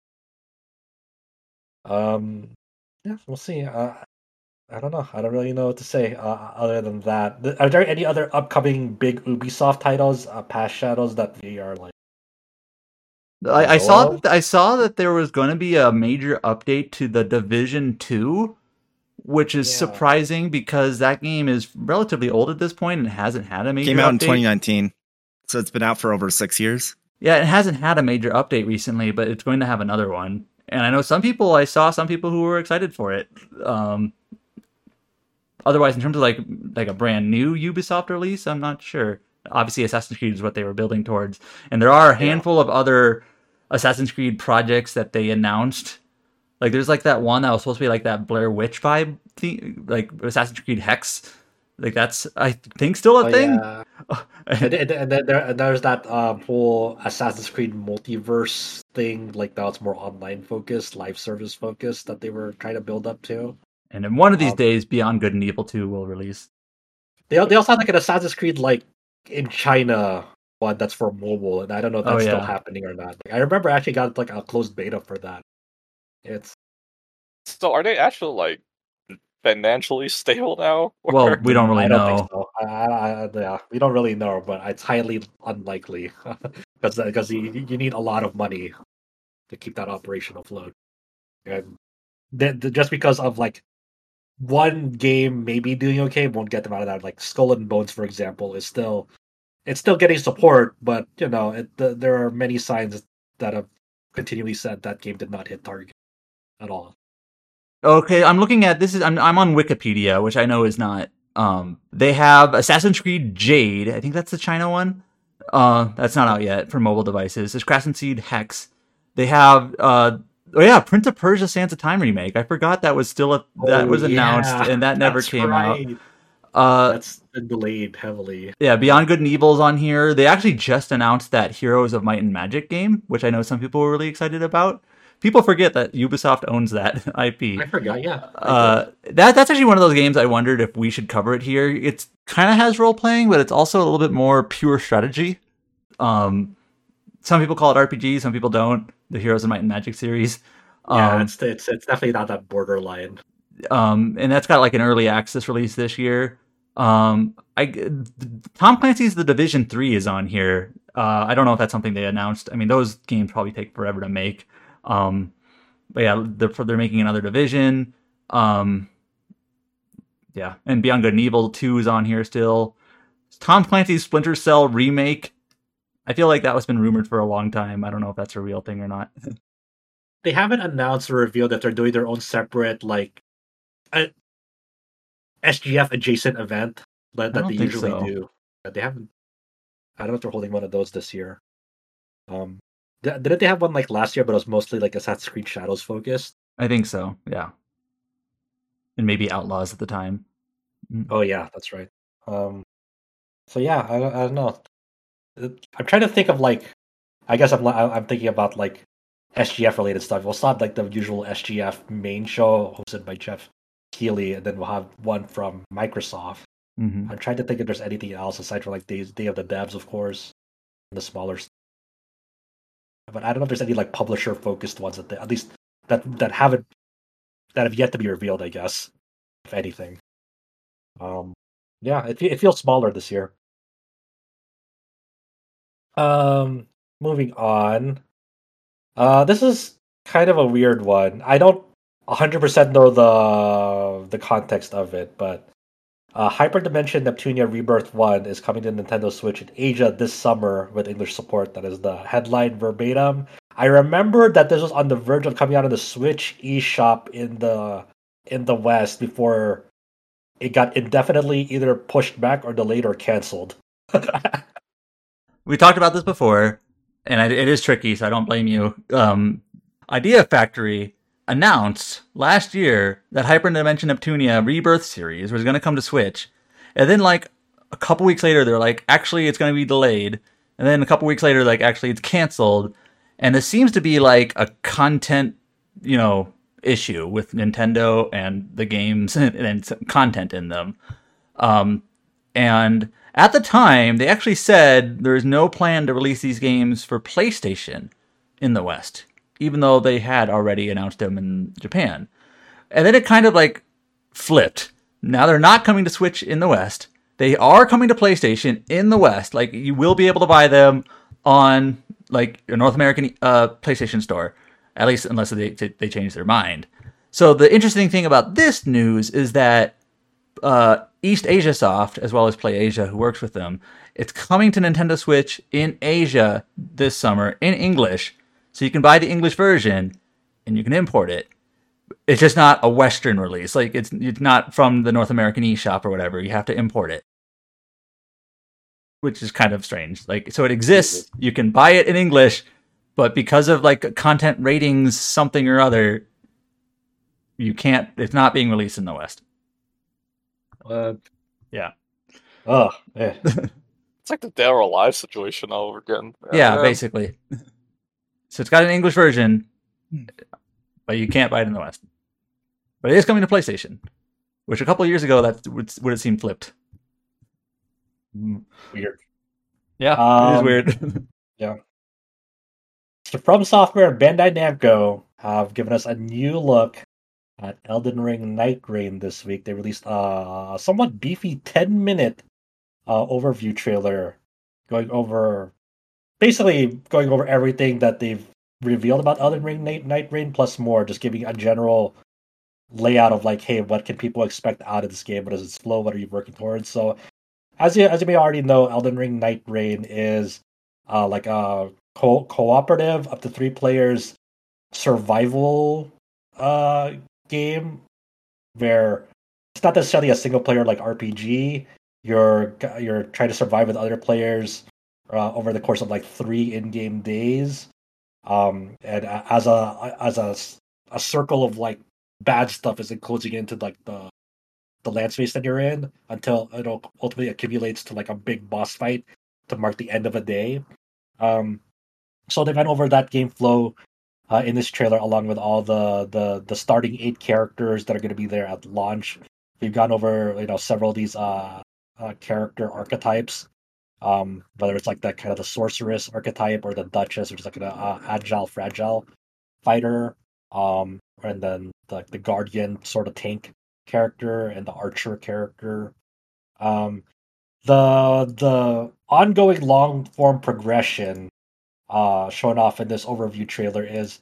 Um, yeah, we'll see. Uh, I don't know. I don't really know what to say uh, other than that. Th- Are there any other upcoming big Ubisoft titles, uh, past Shadows, that we are like? I, I know saw of? that I saw that there was going to be a major update to the Division two, which is Yeah. surprising because that game is relatively old at this point and hasn't had a major Came out in update. twenty nineteen, so it's been out for over six years. Yeah, it hasn't had a major update recently, but it's going to have another one. And I know some people, I saw some people who were excited for it. Um, otherwise, in terms of like like a brand new Ubisoft release, I'm not sure. Obviously, Assassin's Creed is what they were building towards. And there are a handful of other Assassin's Creed projects that they announced. Like there's like that one that was supposed to be like that Blair Witch vibe, thing, like Assassin's Creed Hex. Like that's, I think, still a Oh, thing. yeah. and, and, and then there, and there's that um, whole Assassin's Creed multiverse thing, like that was more online focused, live service focused that they were trying to build up to. And then one of these Um, days, Beyond Good and Evil two will release. They they also had like an Assassin's Creed like in China one that's for mobile, and I don't know if Oh, that's still yeah. happening or not. Like, I remember I actually got like a closed beta for that. It's So are they actually like financially stable now? Well, Or we don't really I don't think know. so. I, I, I, yeah, we don't really know, but it's highly unlikely because because you, you need a lot of money to keep that operation afloat, and then just because of like one game maybe doing okay won't get them out of that. Like Skull and Bones, for example, is still it's still getting support, but you know it, the, there are many signs that have continually said that game did not hit target at all. Okay, I'm looking at this is I'm I'm on Wikipedia, which I know is not. Um, they have Assassin's Creed Jade. I think that's the China one. Uh, that's not out yet for mobile devices. There's Crescent Seed Hex. They have uh oh yeah, Prince of Persia: Sands of Time remake. I forgot that was still a that Oh was announced yeah, and that never that's came out. right. Uh, That's been delayed heavily. yeah, Beyond Good and Evil's on here. They actually just announced that Heroes of Might and Magic game, which I know some people were really excited about. People forget that Ubisoft owns that I P. I forgot. Yeah, I Uh, that that's actually one of those games I wondered if we should cover it here. It's kind of has role playing, but it's also a little bit more pure strategy. Um, some people call it R P G, some people don't. The Heroes of Might and Magic series. yeah, Um, it's it's it's definitely not that borderline. um, and that's got like an early access release this year. Um, I Tom Clancy's The Division three is on here. Uh, I don't know if that's something they announced. I mean, those games probably take forever to make. Um, but yeah, they're they're making another Division. Um, yeah, and Beyond Good and Evil two is on here still. Tom Clancy's Splinter Cell remake. I feel like that was been rumored for a long time. I don't know if that's a real thing or not. They haven't announced or revealed that they're doing their own separate like uh, S G F adjacent event that, I that don't they think usually so. do. But they haven't. I don't know if they're holding one of those this year. Um, th- didn't they have one like last year? But it was mostly like Assassin's Creed Shadows focused. I think so. Yeah, and maybe Outlaws at the time. Oh yeah, that's right. Um, so yeah, I, don't- I don't know. It- I'm trying to think of like, I guess I'm li- I- I'm thinking about like S G F related stuff. Well, it's not like the usual S G F main show hosted by Jeff Keighley, and then we'll have one from Microsoft. Mm-hmm. I'm trying to think if there's anything else aside from like Days Day of the Devs, of course, and the smaller. s- But I don't know if there's any like publisher focused ones that they, at least that that haven't that have yet to be revealed. I guess, if anything. Um, yeah, it fe- it feels smaller this year. Um, moving on. Uh, this is kind of a weird one. I don't one hundred percent know the the context of it, but uh, Hyperdimension Neptunia Rebirth one is coming to Nintendo Switch in Asia this summer with English support. That is the headline verbatim. I remember that this was on the verge of coming out of the Switch eShop in the in the West before it got indefinitely either pushed back or delayed or canceled. We talked about this before, and I, it is tricky, so I don't blame you. Um, Idea Factory announced last year that Hyperdimension Neptunia Rebirth series was going to come to Switch, and then like a couple weeks later, they're like, actually, it's going to be delayed, and then a couple weeks later, like, actually, it's canceled, and this seems to be like a content, you know, issue with Nintendo and the games and, and some content in them. Um, and at the time, they actually said there is no plan to release these games for PlayStation in the West, even though they had already announced them in Japan. And then it kind of like flipped. Now they're not coming to Switch in the West. They are coming to PlayStation in the West. Like, you will be able to buy them on like a North American uh, PlayStation store, at least unless they they change their mind. So the interesting thing about this news is that uh, East Asia Soft, as well as PlayAsia, who works with them, it's coming to Nintendo Switch in Asia this summer in English, so you can buy the English version and you can import it. It's just not a Western release. Like, it's it's not from the North American eShop or whatever. You have to import it, which is kind of strange. Like, so it exists. You can buy it in English, but because of like content ratings, something or other, you can't. It's not being released in the West. Uh, Yeah. oh, eh. It's like the Dead or Alive situation all over again. Yeah, Uh, basically. So it's got an English version, but you can't buy it in the West. But it is coming to PlayStation, which a couple of years ago that would would have seemed flipped. Weird. Yeah, it is Um, weird. So From Software and Bandai Namco have given us a new look at Elden Ring Night Rain this week. They released a somewhat beefy ten minute uh, overview trailer going over basically going over everything that they've revealed about Elden Ring Night, Night Rain plus more, just giving a general layout of like, hey, what can people expect out of this game? What does it flow? What are you working towards? So as you as you may already know, Elden Ring Night Rain is uh, like a co- cooperative up to three players survival uh, game where it's not necessarily a single player like R P G. You're you're trying to survive with other players uh, over the course of like three in-game days, um, and a- as a as a a circle of like bad stuff is enclosing into like the the land space that you're in until it ultimately accumulates to like a big boss fight to mark the end of a day. Um, so they went over that game flow uh, in this trailer, along with all the the the starting eight characters that are going to be there at launch. We've gone over you know several of these uh, uh character archetypes, um, whether it's like that kind of the sorceress archetype or the duchess, which is like an uh, agile, fragile fighter, um, and then the the guardian sort of tank character and the archer character. Um, the the ongoing long form progression uh, shown off in this overview trailer is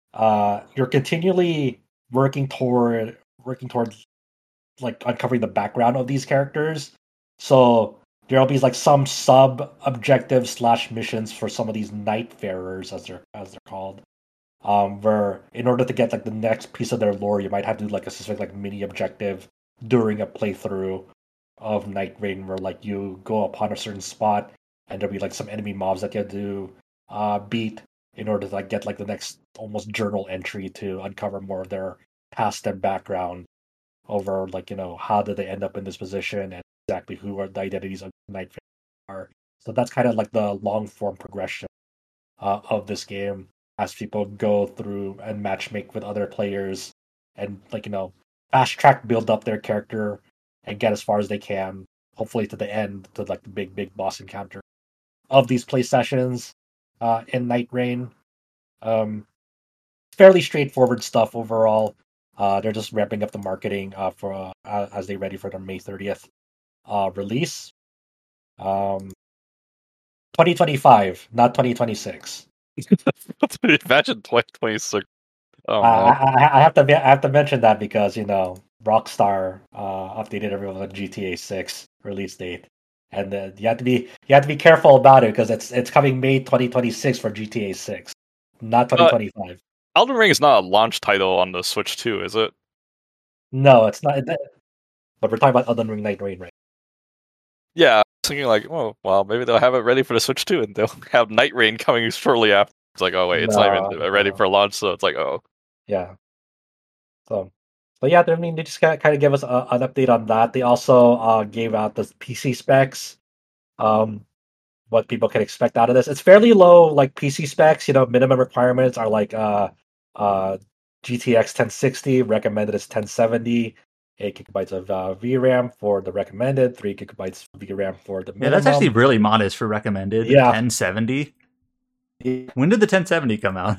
uh, you're continually working toward working towards like uncovering the background of these characters. So there'll be like some sub objectives slash missions for some of these nightfarers as they're as they're called. Um, where in order to get like the next piece of their lore, you might have to do like a specific like mini objective during a playthrough of Night Rain, where like you go upon a certain spot and there'll be like some enemy mobs that you have to uh, beat in order to like get like the next almost journal entry to uncover more of their past and background over like you know how did they end up in this position and exactly who are the identities of Night Rain are. So that's kind of like the long form progression uh, of this game as people go through and matchmake with other players and like you know fast track build up their character and get as far as they can, hopefully to the end to like the big big boss encounter of these play sessions uh, in Night Rain. Um, fairly straightforward stuff overall. Uh, they're just ramping up the marketing uh, for uh, as they ready for their May thirtieth uh, release. Um, twenty twenty-five, not twenty twenty-six. Imagine twenty twenty-six. Oh I, man. I, I have to I have to mention that because you know Rockstar uh, updated everyone on G T A six release date, and uh, you have to be you have to be careful about it because it's it's coming May twenty twenty-six for G T A six, not Uh, twenty twenty-five. Elden Ring is not a launch title on the Switch too, is it? No, it's not. But we're talking about Elden Ring Night Rain, right? Yeah, I was thinking like, oh, well, maybe they'll have it ready for the Switch too, and they'll have Night Rain coming shortly after. It's like, oh wait, it's not No, even ready no. for launch, so it's like, oh, Yeah. So, so yeah, I mean, they just kind of give us a, an update on that. They also uh, gave out the P C specs, um, what people can expect out of this. It's fairly low, like P C specs. You know, minimum requirements are like uh, uh, G T X ten sixty. Recommended is ten seventy. Eight gigabytes of uh, V RAM for the recommended. Three gigabytes V RAM for the Yeah, that's actually minimum. really modest for recommended. Yeah. ten seventy. Yeah. When did the ten seventy come out?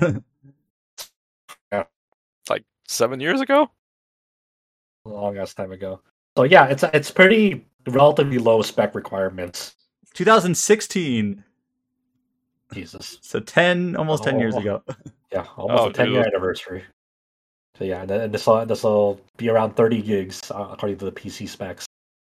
it's like seven years ago. A long ass time ago. So yeah, it's it's pretty relatively low spec requirements. twenty sixteen. Jesus. So ten, almost ten years Oh, ago. yeah, almost Oh, a ten year dude. anniversary. So yeah, and this will this will be around thirty gigs uh, according to the P C specs.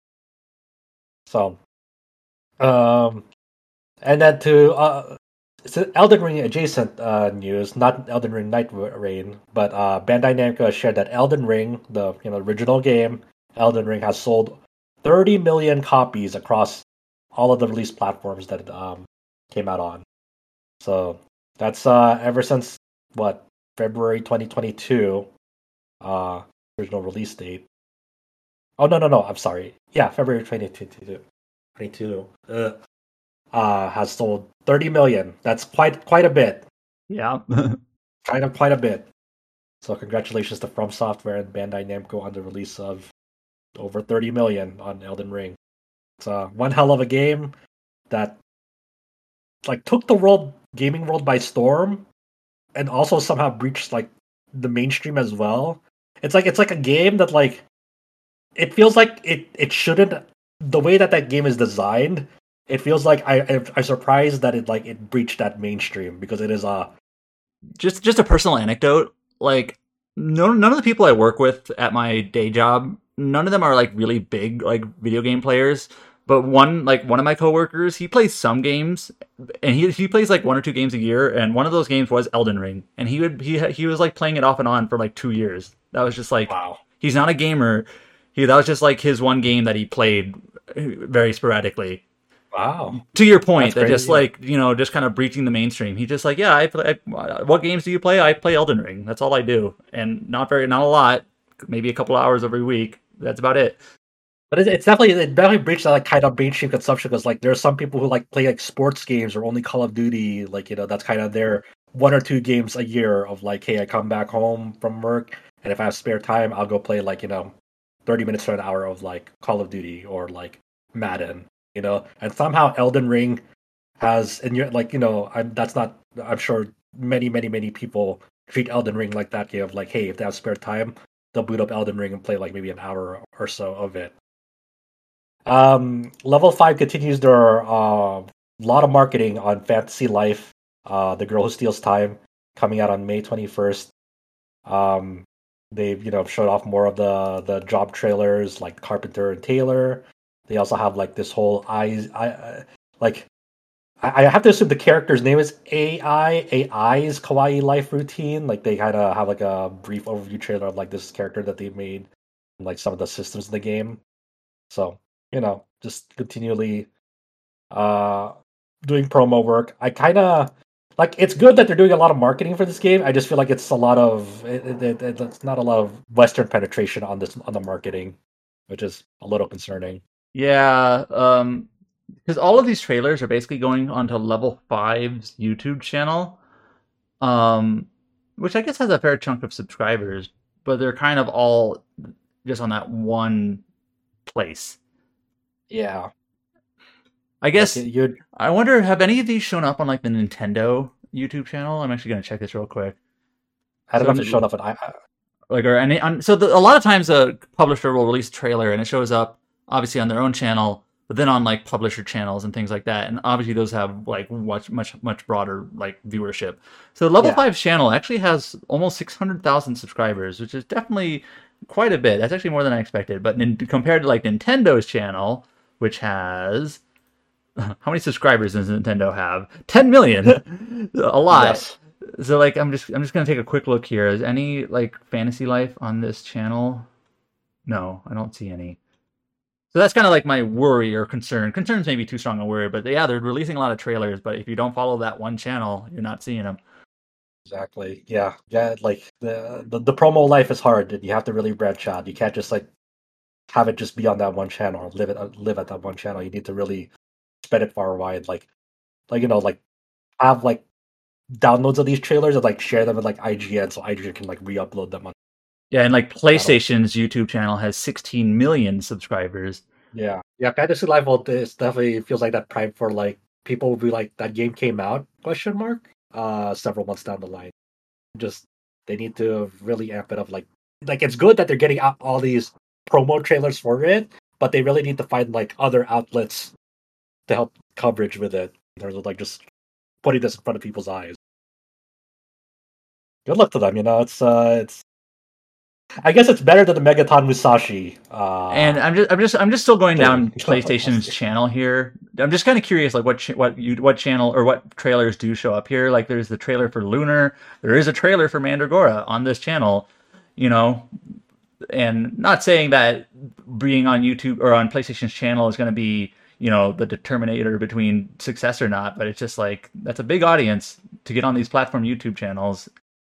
So, um, and then to uh, it's Elden Ring adjacent uh, news, not Elden Ring Night Rain, but uh, Bandai Namco has shared that Elden Ring, the you know original game, Elden Ring has sold thirty million copies across all of the release platforms that it um, came out on. So that's uh, ever since what February twenty twenty-two, uh, original release date. Oh no no no! I'm sorry. Yeah, February twenty twenty-two. twenty-two. Uh, uh, has sold thirty million. That's quite quite a bit. Yeah. Kind of quite a bit. So congratulations to From Software and Bandai Namco on the release of over thirty million on Elden Ring. It's uh, one hell of a game that like took the world gaming world by storm, and also somehow breached like the mainstream as well. It's like it's like a game that like it feels like it it shouldn't. The way that that game is designed, it feels like I I- I'm surprised that it like it breached that mainstream because it is a Just just a personal anecdote. Like no, none of the people I work with at my day job, none of them are like really big like video game players. But one like one of my coworkers, he plays some games, and he he plays like one or two games a year. And one of those games was Elden Ring, and he would he he was like playing it off and on for like two years. That was just like wow. he's not a gamer. He that was just like his one game that he played very sporadically. Wow. To your point, That's that crazy, just yeah. like you know, just kind of breaching the mainstream. He just like, yeah, I play. I, what games do you play? I play Elden Ring. That's all I do, and not very, not a lot. Maybe a couple hours every week. That's about it. But it, it's definitely it definitely breached that like kind of mainstream consumption because like there are some people who like play like sports games or only Call of Duty, like you know that's kind of their one or two games a year of like, hey, I come back home from work and if I have spare time, I'll go play like you know thirty minutes to an hour of like Call of Duty or like Madden, you know, and somehow Elden Ring has and you're like you know I'm that's not I'm sure many many many people treat Elden Ring like that game of like, hey, if they have spare time, they'll boot up Elden Ring and play like maybe an hour or so of it. Um, Level Five continues their uh, lot of marketing on Fantasy Life, uh, The Girl Who Steals Time, coming out on May twenty first. Um, they've you know showed off more of the the job trailers like Carpenter and Taylor. They also have like this whole eyes, I uh, like. I I have to assume the character's name is A I. A I's Kawaii Life Routine. Like they kind of have like a brief overview trailer of like this character that they made, and like some of the systems in the game. So you know, just continually uh doing promo work. I kind of like it's good that they're doing a lot of marketing for this game. I just feel like it's a lot of it, it, it, it- it's not a lot of Western penetration on this on the marketing, which is a little concerning. Yeah, um, because all of these trailers are basically going onto Level Five's YouTube channel, um, which I guess has a fair chunk of subscribers, but they're kind of all just on that one place. Yeah, I like guess you. I wonder, have any of these shown up on like the Nintendo YouTube channel? I'm actually gonna check this real quick. I don't So know if it n- showed up, and I, I like or any on, so the, a lot of times a publisher will release a trailer and it shows up obviously on their own channel, but then on like publisher channels and things like that, and obviously those have like much much much broader like viewership. So Level yeah, Five's channel actually has almost six hundred thousand subscribers, which is definitely quite a bit. That's actually more than I expected. But nin- compared to like Nintendo's channel, which has how many subscribers does Nintendo have? ten million. A lot. yes. So like I'm just I'm just gonna take a quick look here. Is any like Fantasy Life on this channel? No, I don't see any. So that's kind of like my worry or concern. Concern's maybe too strong a word, but yeah, they're releasing a lot of trailers. But if you don't follow that one channel, you're not seeing them. Exactly. Yeah. Yeah. Like the, the the promo life is hard, and you have to really branch out. You can't just like have it just be on that one channel or live it live at that one channel. You need to really spread it far wide. Like like you know like have like downloads of these trailers and like share them with like I G N so I G N can like re-upload them on. Yeah, and like That'll PlayStation's YouTube channel has sixteen million subscribers. yeah yeah. Fantasy Life will this definitely feels like that prime for like people will be like that game came out question mark uh several months down the line. Just they need to really amp it up. Like like it's good that they're getting out all these promo trailers for it, but they really need to find like other outlets to help coverage with it in terms of like just putting this in front of people's eyes. Good luck to them. You know, it's uh, it's. I guess it's better than the Megaton Musashi. Uh, And I'm just, I'm just, I'm just still going down thing. PlayStation's channel here. I'm just kind of curious, like what, ch- what you, what channel or what trailers do show up here. Like, there's the trailer for Lunar. There is a trailer for Mandragora on this channel. You know, and not saying that being on YouTube or on PlayStation's channel is going to be, you know, the determinator between success or not. But it's just like that's a big audience to get on these platform YouTube channels.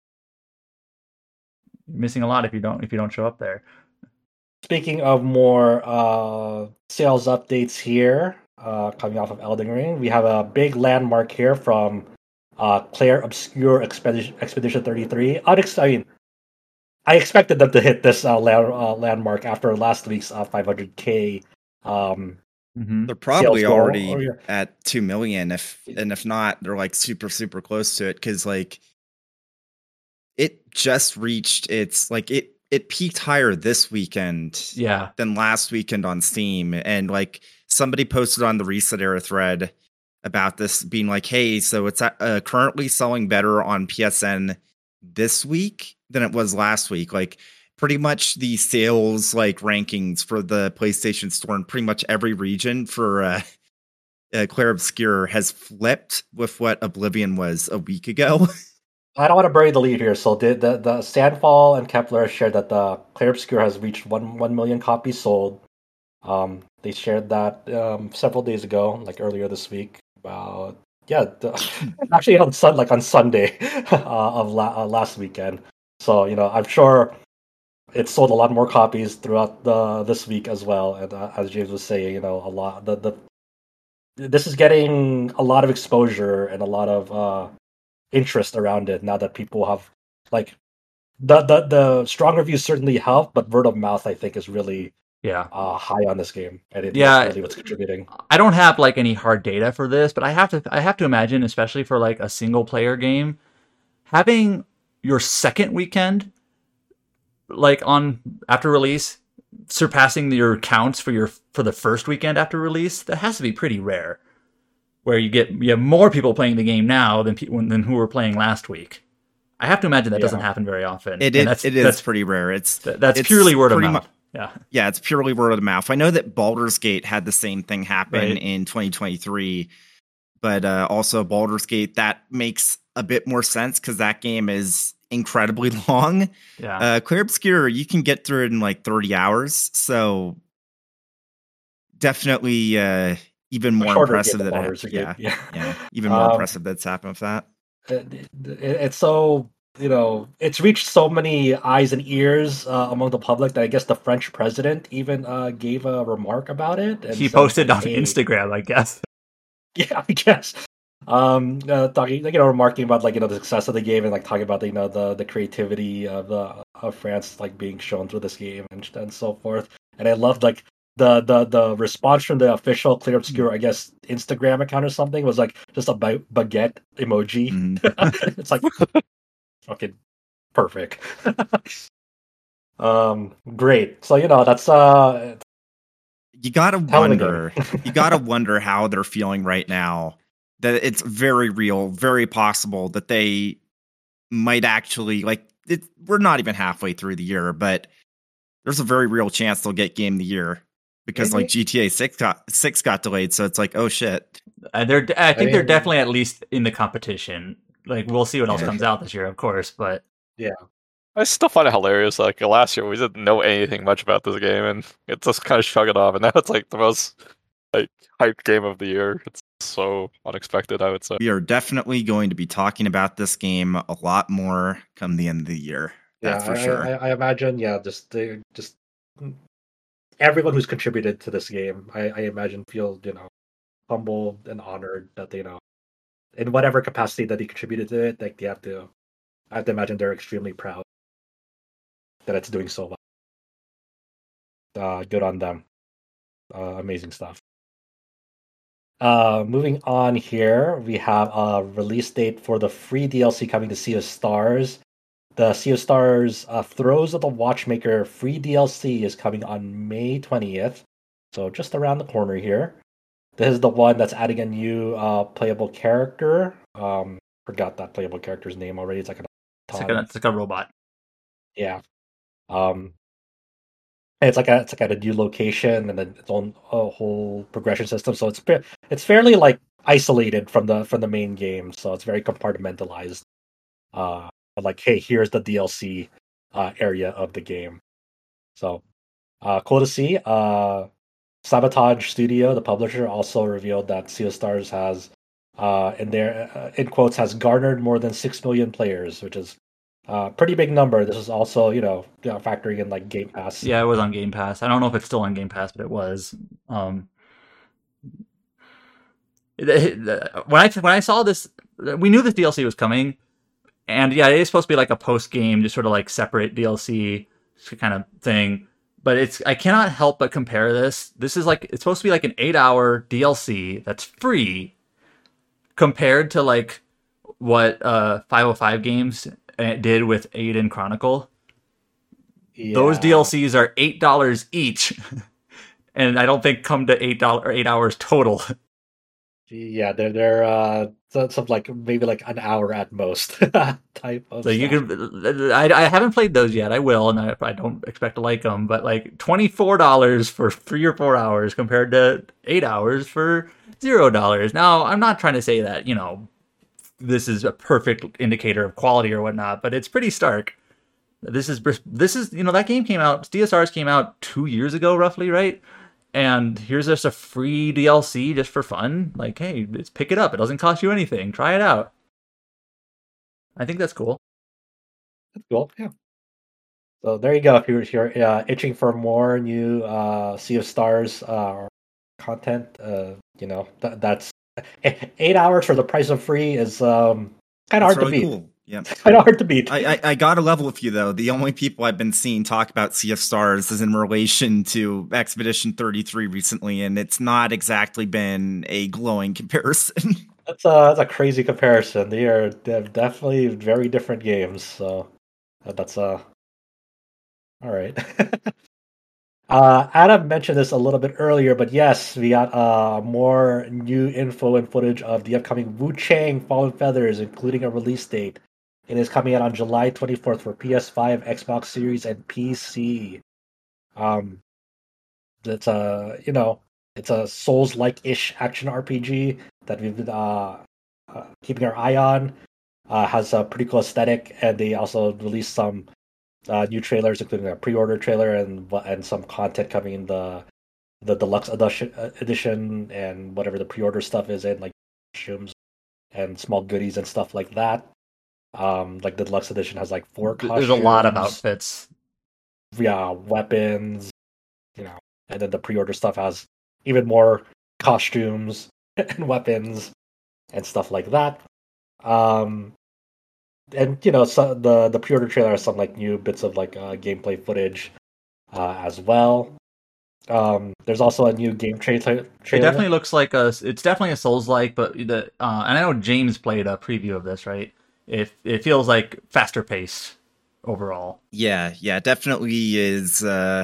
You're missing a lot if you don't if you don't show up there. Speaking of more uh, sales updates here, uh, coming off of Elden Ring, we have a big landmark here from uh, Claire Obscure Expedition, Expedition thirty-three. Unex- I mean, I expected them to hit this uh, land, uh, landmark after last week's uh, five hundred K um, Mm-hmm. They're probably goal, already or, yeah. at two million. If and if not, they're like super super close to it because like it just reached its like it it peaked higher this weekend Yeah. than last weekend on Steam, and like somebody posted on the Reset Era thread about this being like, hey, so it's uh, currently selling better on P S N this week than it was last week. Like pretty much the sales like rankings for the PlayStation Store in pretty much every region for uh, uh, Clair Obscur has flipped with what Oblivion was a week ago. I don't want to bury the lead here. So did the the Sandfall and Kepler shared that the Clair Obscur has reached one one million copies sold. Um, they shared that um, several days ago, like earlier this week. About yeah, the, actually on sun like on Sunday uh, of la- uh, last weekend. So you know, I'm sure it sold a lot more copies throughout the this week as well. And uh, as James was saying, you know, a lot the the this is getting a lot of exposure and a lot of uh, interest around it now that people have like the the the strong reviews certainly help, but word of mouth I think is really Yeah. uh, high on this game, and it, Yeah. that's really what's contributing. I don't have like any hard data for this, but I have to I have to imagine, especially for like a single player game, having your second weekend like on after release surpassing your counts for your for the first weekend after release, that has to be pretty rare. Where you get you have more people playing the game now than people than who were playing last week. I have to imagine that Yeah. doesn't happen very often. It And is, that's, it is that's, pretty rare. It's that's it's purely word of pretty mouth. mu- Yeah. Yeah, it's purely word of mouth. I know that Baldur's Gate had the same thing happen Right. in twenty twenty-three, but uh, also Baldur's Gate, that makes a bit more sense because that game is incredibly long. Yeah. Uh, Clair Obscur, you can get through it in like thirty hours, so definitely uh, even more Shorter impressive game than that it, Baldur's Gate, yeah, yeah. yeah, even more Um, impressive that's happened with that. it, it- it's so you know it's reached so many eyes and ears uh, among the public that I guess the French president even uh, gave a remark about it. And He said, posted like, on hey, Instagram, I guess. yeah, I guess. Um, uh, talking, like, you know, remarking about like you know the success of the game and like talking about the, you know the the creativity of the of France like being shown through this game and and so forth. And I loved like the the the response from the official Clair Obscur, I guess Instagram account or something was like just a ba- baguette emoji. Mhm. It's like fucking perfect. um, great. So you know that's uh You gotta hell of a game. wonder. you gotta wonder how they're feeling right now. That it's very real, very possible that they might actually like. It, we're not even halfway through the year, but there's a very real chance they'll get Game of the Year because like G T A six got six got delayed. So it's like, oh shit. Uh, they're, I think I they're mean- definitely at least in the competition. Like, we'll see what else Yeah. comes out this year, of course, but I still find it hilarious. Like last year, we didn't know anything much about this game, and it just kind of shrugged it off. And now it's like the most like hyped game of the year. It's so unexpected, I would say. We are definitely going to be talking about this game a lot more come the end of the year. That's yeah, for I, sure. I, I imagine, yeah, just they just everyone who's contributed to this game, I, I imagine feel you know humbled and honored that they you know in whatever capacity that they contributed to it, like they have to. I have to imagine they're extremely proud that it's doing so well. Uh, good on them. Uh, amazing stuff. Uh, moving on here, we have a release date for the free D L C coming to Sea of Stars. The Sea of Stars uh, Throes of the Watchmaker free D L C is coming on May twentieth, so just around the corner here. This is the one that's adding a new uh, playable character. Um, forgot that playable character's name already. It's like a it's like a, it's like a robot. yeah. Um, and it's like a it's like at a new location and then its own a whole progression system. So it's fa- it's fairly like isolated from the from the main game. So it's very compartmentalized. Uh, like hey, here's the D L C uh, area of the game. So uh, cool to see. Uh, Sabotage Studio, the publisher, also revealed that Sea of Stars has, uh, in their uh, in quotes, has garnered more than six million players, which is a pretty big number. This is also, you know, you know, factoring in like Game Pass. Yeah, it was on Game Pass. I don't know if it's still on Game Pass, but it was. Um, it- it- when I when I saw this, we knew this D L C was coming, and yeah, it is supposed to be like a post game, just sort of like separate D L C kind of thing. but it's I cannot help but compare this. This is like it's supposed to be like an eight hour D L C that's free compared to like what uh five oh five games did with Aiden Chronicle. Yeah. Those D L Cs are eight dollars each, and I don't think come to eight dollars or eight hours total. Yeah, they're they're uh something like maybe like an hour at most type of. So stuff. you can, I, I haven't played those yet. I will, and I, I don't expect to like them. But like twenty four dollars for three or four hours compared to eight hours for zero dollars. Now I'm not trying to say that you know this is a perfect indicator of quality or whatnot, but it's pretty stark. This is this is you know that game came out. D S Rs came out two years ago, roughly, right? And here's just a free D L C just for fun. Like, hey, let's pick it up. It doesn't cost you anything. Try it out. I think that's cool. That's cool. Yeah. So there you go. If you're, if you're uh, itching for more new uh, Sea of Stars uh, content, uh, you know th- that's eight hours for the price of free is um, kind of hard really to beat. Cool. Yeah, kind of hard to beat. I, I I gotta level with you though. The only people I've been seeing talk about Sea of Stars is in relation to Expedition thirty-three recently, and it's not exactly been a glowing comparison. That's a that's a crazy comparison. They are they're definitely very different games. So that's uh all right. uh, Adam mentioned this a little bit earlier, but yes, we got uh more new info and footage of the upcoming Wu Chang Fallen Feathers, including a release date. It is coming out on July twenty-fourth for P S five, Xbox Series, and P C. Um, it's a you know it's a Souls-like-ish action R P G that we've been uh, uh, keeping our eye on. Uh, has a pretty cool aesthetic, and they also released some uh, new trailers, including a pre-order trailer and and some content coming in the the deluxe edition, edition and whatever the pre-order stuff is in, like costumes and small goodies and stuff like that. Um, like the deluxe edition has like four costumes. There's a lot of outfits. Yeah, weapons, you know, and then the pre-order stuff has even more costumes and weapons and stuff like that. Um, and you know, so the the pre-order trailer has some like new bits of like uh, gameplay footage uh, as well. Um, there's also a new game tra- trailer. It definitely looks like a. It's definitely a Souls-like, but the uh, and I know James played a preview of this, right? It it feels like faster paced overall. Yeah, yeah, definitely is. Uh,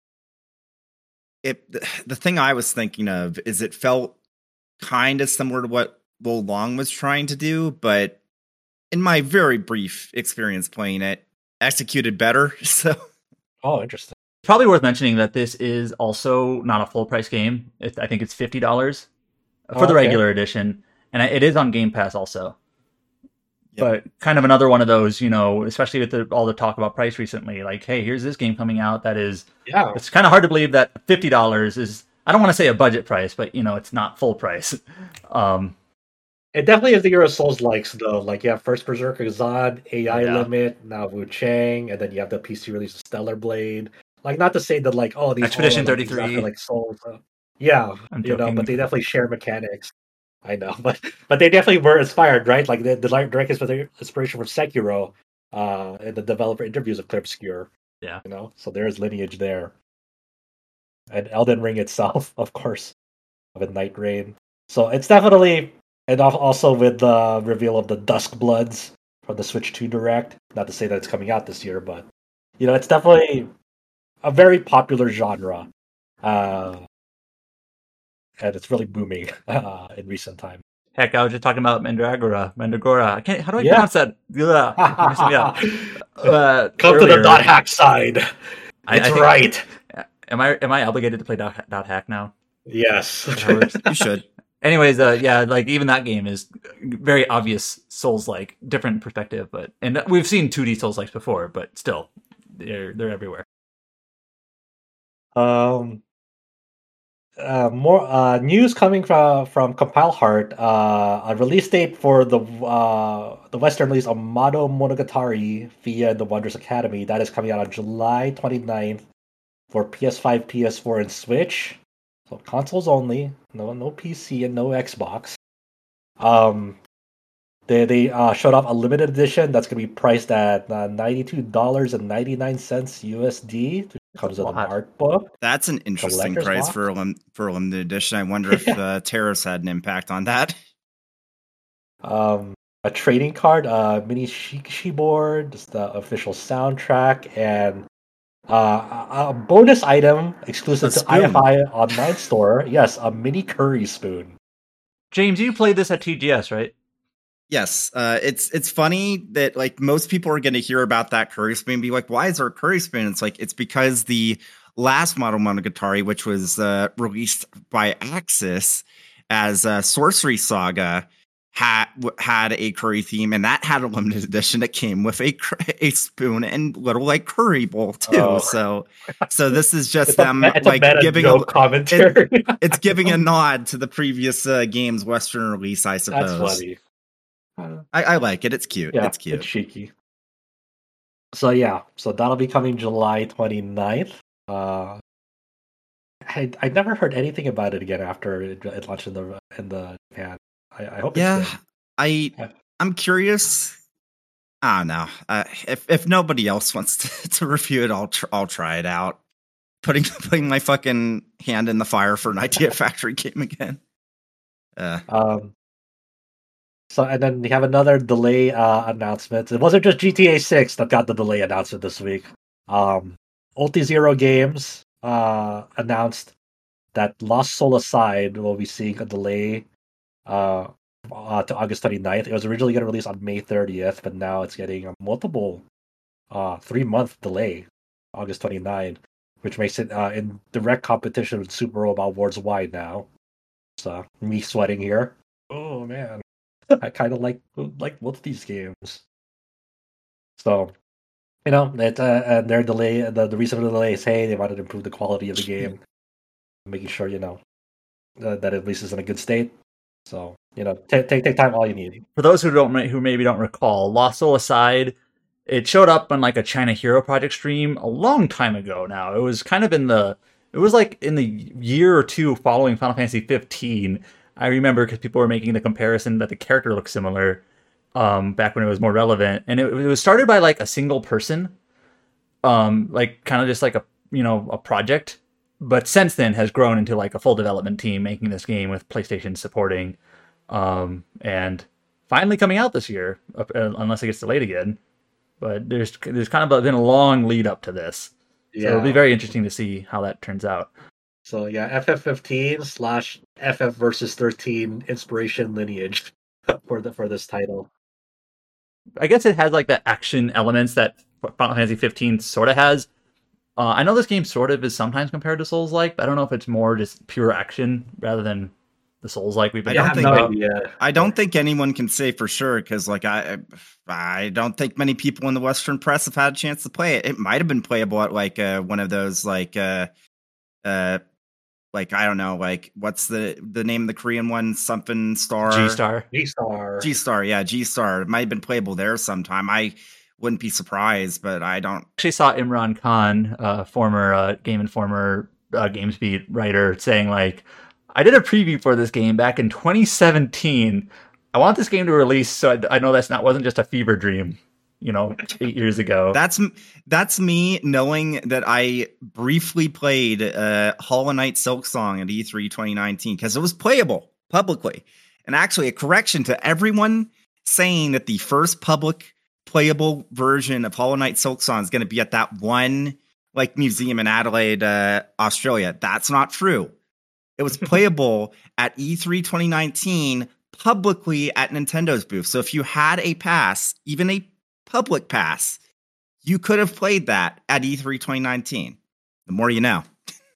it the thing I was thinking of is it felt kind of similar to what Wo Long was trying to do, but in my very brief experience playing it, executed better. So, oh, interesting. Probably worth mentioning that this is also not a full price game. It, I think it's fifty dollars for oh, the regular okay. edition, and it is on Game Pass also. Yep. But kind of another one of those, you know, especially with the, all the talk about price recently, like, hey, here's this game coming out that is, yeah, it's kind of hard to believe that fifty dollars is, I don't want to say a budget price, but, you know, it's not full price. Um, it definitely is the Euro Souls likes, though. Like, you have First Berserker Zod, A I yeah. Limit, now Wu Chang, and then you have the P C release of Stellar Blade. Like, not to say that, like, oh, these Expedition all, thirty-three. Like, exactly like Souls. Uh, yeah, I'm you joking. know, but they definitely share mechanics. I know, but but they definitely were inspired, right? Like the, the direct inspiration for Sekiro, uh, in the developer interviews of Clear Obscure. Yeah, you know, so there's lineage there, and Elden Ring itself, of course, with Night Rain. So it's definitely, and also with the reveal of the Dusk Bloods from the Switch two Direct. Not to say that it's coming out this year, but you know, it's definitely a very popular genre. Uh, And it's really booming uh, in recent time. Heck, I was just talking about Mandragora. Mandragora. I can't. How do I yeah. pronounce that? uh, Come earlier. to the dot hack side. It's I, I think, right. Am I am I obligated to play dot, dot hack now? Yes, you should. Anyways, uh, yeah, like even that game is very obvious Souls-like, different perspective, but and we've seen two D Souls-likes before, but still, they're they're everywhere. Um. Uh, more uh, news coming from from Compile Heart. Uh, a release date for the uh, the Western release of Mado Monogatari via the Wondrous Academy. That is coming out on July twenty-ninth for P S five, P S four, and Switch. So consoles only. No no P C and no Xbox. Um, they they uh, showed off a limited edition that's going to be priced at uh, ninety-two dollars and ninety-nine cents U S D, Comes a with an lot. art book. That's an interesting Collector's price box? for a lim- for a limited edition. I wonder if uh, Terrace had an impact on that. Um, a trading card, a mini Shikishi board, just the official soundtrack, and uh, a a bonus item exclusive A to spoon. I F I online store. Yes, a mini curry spoon. James, you played this at T G S, right? Yes, uh, it's it's funny that like most people are going to hear about that curry spoon and be like, "Why is there a curry spoon?" It's like it's because the last Model Monogatari, which was uh, released by Axis as uh, Sorcery Saga, had had a curry theme, and that had a limited edition that came with a a spoon and little like curry bowl too. Oh. So, so this is just It's them a, it's like a meta giving joke a, commentary. it's giving a nod to the previous uh, game's Western release, I That's suppose. funny. I, I like it. It's cute. Yeah, it's cute. It's cheeky. So yeah, so that'll be coming July twenty-ninth. Uh, I I never heard anything about it again after it, it launched in the in the Japan. I, I hope Yeah, it's good. I Yeah. I'm curious. I don't know. Uh, if if nobody else wants to, to review it, I'll tr- I'll try it out. Putting putting my fucking hand in the fire for an Idea Factory game again. Uh, Um. So and then we have another delay uh, announcement. It wasn't just G T A six that got the delay announcement this week. Um, Ulti Zero Games uh announced that Lost Soul Aside will be seeing a delay uh, uh to August twenty-ninth. It was originally going to release on May thirtieth, but now it's getting a multiple uh three month delay, August twenty-ninth, which makes it uh in direct competition with Super Robot Wars Y now. So me sweating here. Oh man. I kind of like like both of these games. So, you know, it, uh, and their delay, the, the reason for the delay is, hey, they wanted to improve the quality of the game, making sure, you know, uh, that at least is in a good state. So, you know, take take take time all you need. For those who don't, who maybe don't recall, Lost Soul Aside, it showed up on like a China Hero Project stream a long time ago. Now it was kind of in the, it was like in the year or two following Final Fantasy fifteen. I remember because people were making the comparison that the character looked similar um, back when it was more relevant, and it, it was started by like a single person, um, like kind of just like a you know a project, but since then has grown into like a full development team making this game with PlayStation supporting, um, and finally coming out this year, uh, unless it gets delayed again. But there's there's kind of been a long lead up to this, so it'll be very interesting to see how that turns out. So yeah, F F fifteen slash F F versus thirteen inspiration lineage for the for this title. I guess it has like the action elements that Final Fantasy fifteen sort of has. Uh, I know this game sort of is sometimes compared to Souls-like, but I don't know if it's more just pure action rather than the Souls-like we've been I don't talking think about. idea. I don't think anyone can say for sure because, like, I I don't think many people in the Western press have had a chance to play it. It might have been playable at like uh, one of those like uh, uh, like I don't know, like what's the the name of the Korean one? Something Star G-Star. G-Star. G Star, yeah, G Star. It might have been playable there sometime. I wouldn't be surprised, but I don't. Actually saw Imran Khan, uh, former uh, Game Informer, uh, GamesBeat writer, saying like, I did a preview for this game back in twenty seventeen. I want this game to release, so I, I know that's not wasn't just a fever dream, you know, eight years ago. That's that's me knowing that I briefly played uh, Hollow Knight Silksong at E three twenty nineteen because it was playable publicly. And actually, a correction to everyone saying that the first public playable version of Hollow Knight Silksong is going to be at that one like museum in Adelaide, uh, Australia. That's not true. It was playable at E three twenty nineteen publicly at Nintendo's booth. So if you had a pass, even a public pass, you could have played that at E three twenty nineteen. The more you know.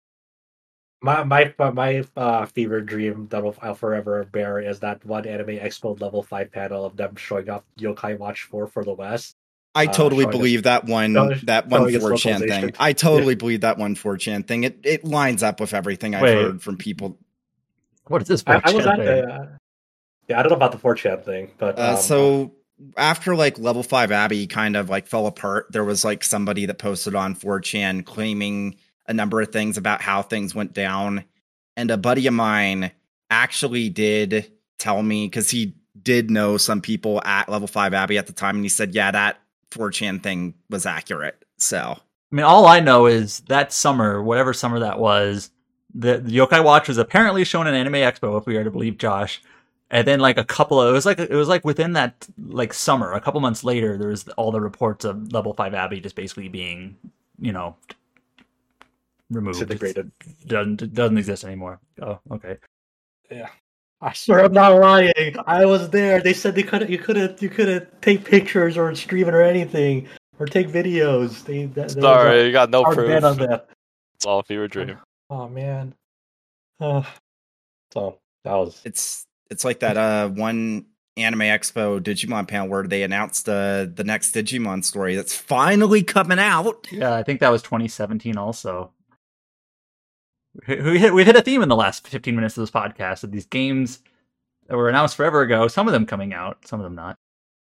My my my uh, fever dream that will I'll forever bear is that one Anime Expo level five panel of them showing off Yokai Watch four for the West. I totally uh, believe us, that one show, that one four chan thing. I totally yeah. believe that one four chan thing. It it lines up with everything I've Wait. heard from people. What is this four chan I, I was thing? At, uh, yeah, I don't know about the four chan thing, but uh, um, so after like level five Abbey kind of like fell apart, there was like somebody that posted on four chan claiming a number of things about how things went down. And a buddy of mine actually did tell me, because he did know some people at level five Abbey at the time, and he said, yeah, that four chan thing was accurate. So I mean, all I know is that summer, whatever summer that was, the, the Yokai Watch was apparently shown in Anime Expo, if we are to believe Josh. And then, like a couple of, it was like it was like within that like summer, a couple months later, there was all the reports of Level Five Abby just basically being, you know, removed. Disintegrated. It doesn't doesn't exist anymore. Oh, okay. Yeah. I swear I'm not lying. I was there. They said they couldn't. You couldn't. You couldn't take pictures or stream it or anything or take videos. They. That, Sorry, you got no hard proof. ban on that. It's all a fever dream. Oh man. Uh, so that was. It's it's like that uh one Anime Expo Digimon panel where they announced uh, the next Digimon story that's finally coming out. Yeah, I think that was twenty seventeen. Also, we we hit we hit a theme in the last fifteen minutes of this podcast of these games that were announced forever ago. Some of them coming out, some of them not.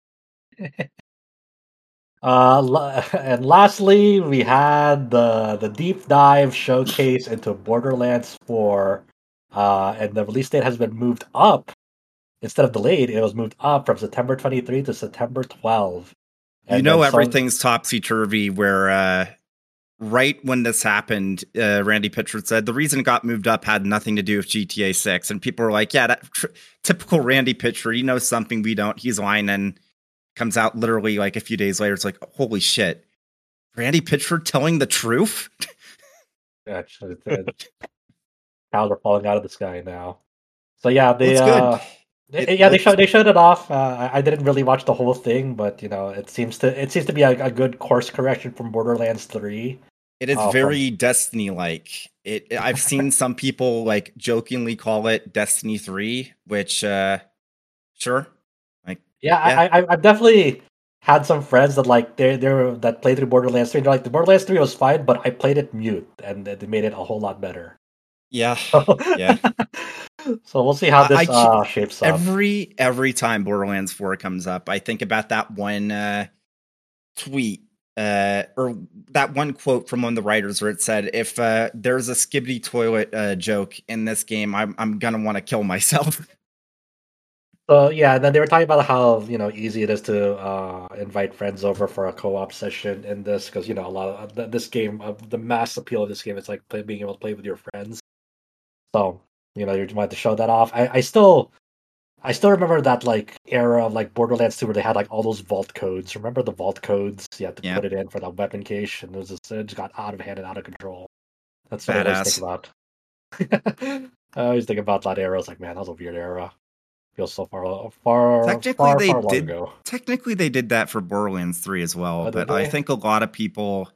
Uh, and lastly, we had the the deep dive showcase into Borderlands four, uh, and the release date has been moved up instead of delayed. It was moved up from September twenty-third to September twelfth. You And know then some- everything's topsy turvy. Where uh, right when this happened, uh, Randy Pitchford said the reason it got moved up had nothing to do with G T A six, and people were like, "Yeah, that tr- typical Randy Pitchford. He knows something we don't. He's lying." And comes out literally like a few days later. It's like, holy shit, Randy Pitchford telling the truth. Actually, it's- clouds are falling out of the sky now. So yeah, they It's uh, good. they- It yeah they looks- showed they showed it off. Uh, I, I didn't really watch the whole thing, but you know it seems to it seems to be a, a good course correction from Borderlands three. It is Oh, very Destiny-like. It. I've seen some people like jokingly call it Destiny three, which, uh, sure. Yeah, Yeah. I, I I've definitely had some friends that like they they were that played through Borderlands three. They're like the Borderlands three was fine, but I played it mute and they made it a whole lot better. Yeah. So, Yeah. so we'll see how this I- I uh, shapes up. Every every time Borderlands four comes up, I think about that one uh, tweet uh, or that one quote from one of the writers where it said, "If uh, there's a Skibidi Toilet uh, joke in this game, I'm I'm gonna want to kill myself." So yeah, and then they were talking about how you know easy it is to uh, invite friends over for a co-op session in this because you know a lot of th- this game, uh, the mass appeal of this game is like play, being able to play with your friends. So you know you might have to show that off. I, I still, I still remember that like era of like Borderlands two where they had like all those vault codes. Remember the vault codes? You had to Yeah. put it in for that weapon cache, and it was just, it just got out of hand and out of control. That's what I always Badass. think about. I always think about that era. I was like, man, that was a weird era. Feels so far, far, Technically, far, they far long did- ago. Technically, they did that for Borderlands three as well, Oh, did but I they? think a lot of people.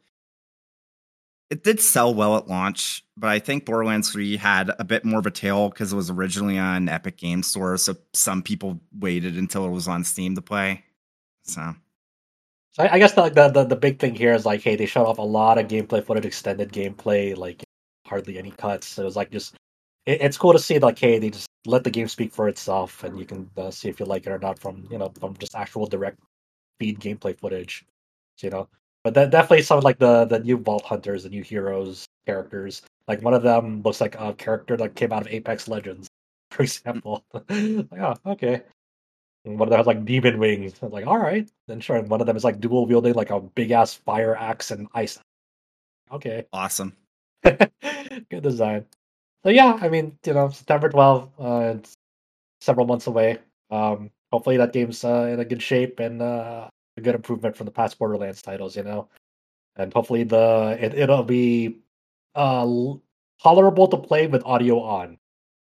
It did sell well at launch, but I think Borderlands three had a bit more of a tail because it was originally on Epic Game Store, so some people waited until it was on Steam to play. So So I, I guess the, the the the big thing here is like, hey, they showed off a lot of gameplay footage, extended gameplay, like hardly any cuts. So it was like just, it, it's cool to see like, hey, they just let the game speak for itself, and you can uh, see if you like it or not from you know from just actual direct feed gameplay footage, you know. But that definitely some like the the new Vault Hunters, the new heroes characters. Like one of them looks like a character that came out of Apex Legends, for example. Like, oh, okay. And one of them has like demon wings. I was like, all right. Then sure. And one of them is like dual wielding like a big ass fire axe and ice. Okay. awesome. Good design. So yeah, I mean, you know, September twelfth, uh, it's several months away. Um, hopefully that game's uh, in a good shape and uh, a good improvement from the past Borderlands titles, you know. And hopefully the it, it'll be uh l- tolerable to play with audio on.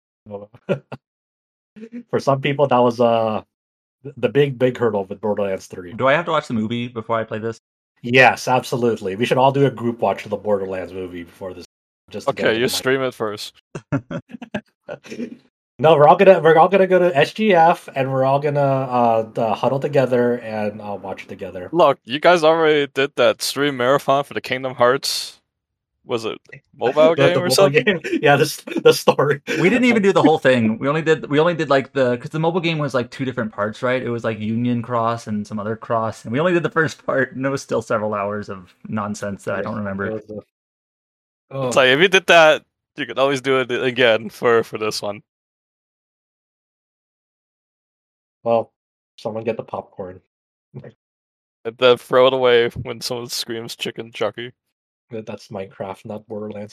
For some people, that was uh the big big hurdle with Borderlands three. Do I have to watch the movie before I play this? Yes, absolutely. We should all do a group watch of the Borderlands movie before this. Just to get Okay, into you the stream it first. No, we're all gonna we're all gonna go to S G F and we're all gonna uh, uh huddle together and uh, watch it together. Look, you guys already did that stream marathon for the Kingdom Hearts. Was it mobile The- game the or mobile something? game? Yeah, this the story. We didn't even do the whole thing. We only did we only did like the because the mobile game was like two different parts, right? It was like Union Cross and some other cross, and we only did the first part, and it was still several hours of nonsense that I don't remember. It was, uh, oh. It's like if you did that, you could always do it again for for this one. Well, someone get the popcorn. And then throw it away when someone screams chicken Chucky. That's Minecraft, not Borderlands.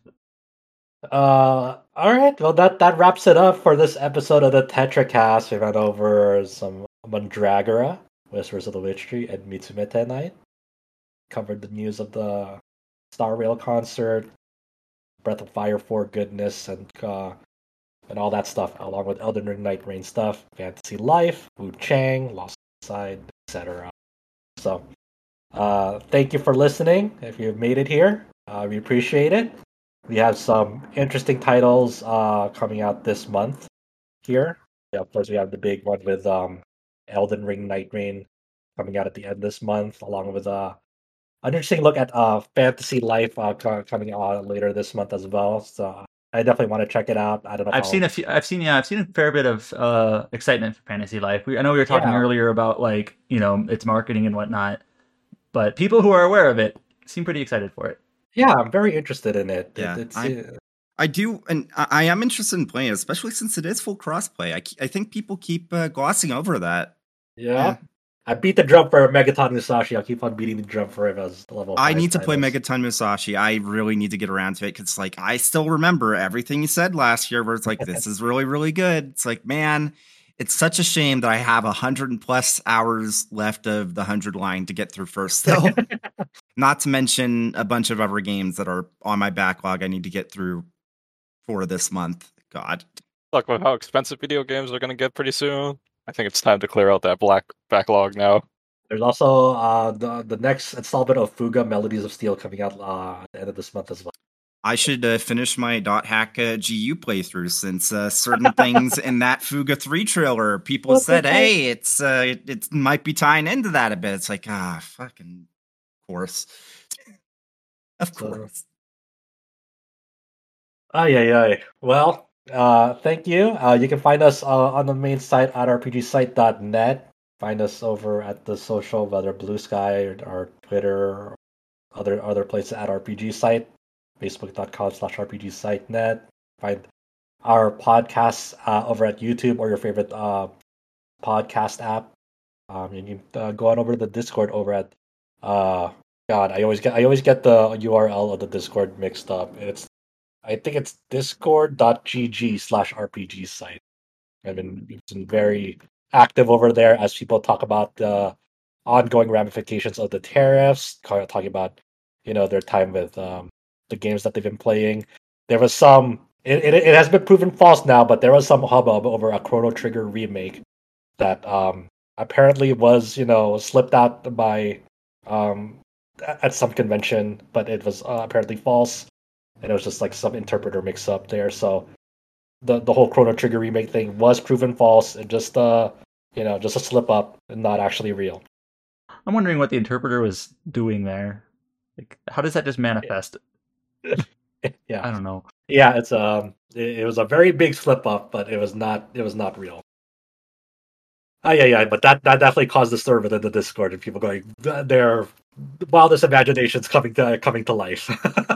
Uh, all right. Well, that that wraps it up for this episode of the TetraCast. We went over some Mandragora, Whispers of the Witch Tree, and Mitsumete Night. Covered the news of the Star Rail concert, Breath of Fire four goodness, and uh, and all that stuff, along with Elden Ring Night Rain stuff, Fantasy Life, Wu Chang, Lost Side, et cetera. So, uh, thank you for listening. If you've made it here, uh, we appreciate it. We have some interesting titles uh, coming out this month here. Yeah, of course, we have the big one with um, Elden Ring Night Rain coming out at the end this month, along with uh, an interesting look at uh, Fantasy Life uh, co- coming out later this month as well. So I definitely want to check it out. I don't know. If I've I'll... seen a few. I've seen yeah. I've seen a fair bit of uh, excitement for Fantasy Life. We, I know we were talking Yeah. earlier about like you know its marketing and whatnot, but people who are aware of it seem pretty excited for it. Yeah, I'm very interested in it. Yeah, it it's, I- uh, I do, and I, I am interested in playing it, especially since it is full crossplay. I, ke- I think people keep uh, glossing over that. yeah. Yeah. I beat the drum for Megaton Musashi. I'll keep on beating the drum for it as level. I five need to play titles. Megaton Musashi. I really need to get around to it because, like, I still remember everything you said last year, where it's like, this is really, really good. It's like, man, it's such a shame that I have a hundred plus hours left of the hundred line to get through first. Still, not to mention a bunch of other games that are on my backlog. I need to get through for this month. God, Look, with how expensive video games are going to get pretty soon, I think it's time to clear out that black backlog now. There's also uh, the the next installment of Fuga Melodies of Steel coming out uh, at the end of this month as well. I should uh, finish my dot hack uh, G U playthrough since uh, certain things in that Fuga three trailer, people What the said, heck? "Hey, it's uh, it, it might be tying into that a bit." It's like, ah, fucking course, of So- course. Ay, ay, ay. Well, uh, thank you. Uh, you can find us uh, on the main site at r p g site dot net. Find us over at the social, whether Blue Sky or, or Twitter or other other places at R P G site, facebook.com slash RPG site net. Find our podcasts uh, over at YouTube or your favorite uh, podcast app. Um, and you can uh, go on over to the Discord over at uh, God, I always get I always get the U R L of the Discord mixed up. It's I think it's discord.gg slash RPG site. I've been, it's been very active over there as people talk about the ongoing ramifications of the tariffs, ca- talking about, you know, their time with um, the games that they've been playing. There was some, it, it, it has been proven false now, but there was some hubbub over a Chrono Trigger remake that um, apparently was, you know, slipped out by um, at some convention, but it was uh, apparently false. And it was just like some interpreter mix up there. So the the whole Chrono Trigger remake thing was proven false and just uh you know just a slip up and not actually real. I'm wondering what the interpreter was doing there. Like, how does that just manifest? Yeah, I don't know. yeah, it's um it, it was a very big slip up, but it was not it was not real. Ah, yeah, yeah, but that that definitely caused the stir within the Discord and people going "Th- their wildest imaginations coming to coming to life.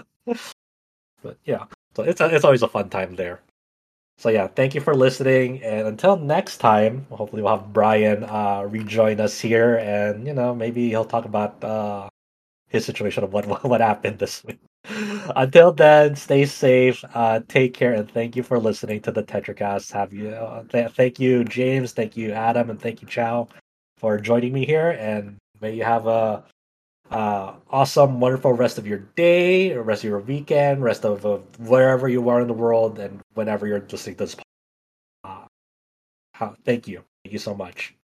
But yeah, so it's a, it's always a fun time there. So yeah, thank you for listening, and until next time, hopefully we'll have Brian uh, rejoin us here, and you know maybe he'll talk about uh, his situation of what what happened this week. Until then, stay safe, uh, take care, and thank you for listening to the TetraCast. Have you? Uh, th- thank you, James. Thank you, Adam, and thank you, Chow, for joining me here. And may you have a uh, awesome, wonderful rest of your day, or rest of your weekend, rest of, of wherever you are in the world, and whenever you're listening to this. Uh, how, thank you. Thank you so much.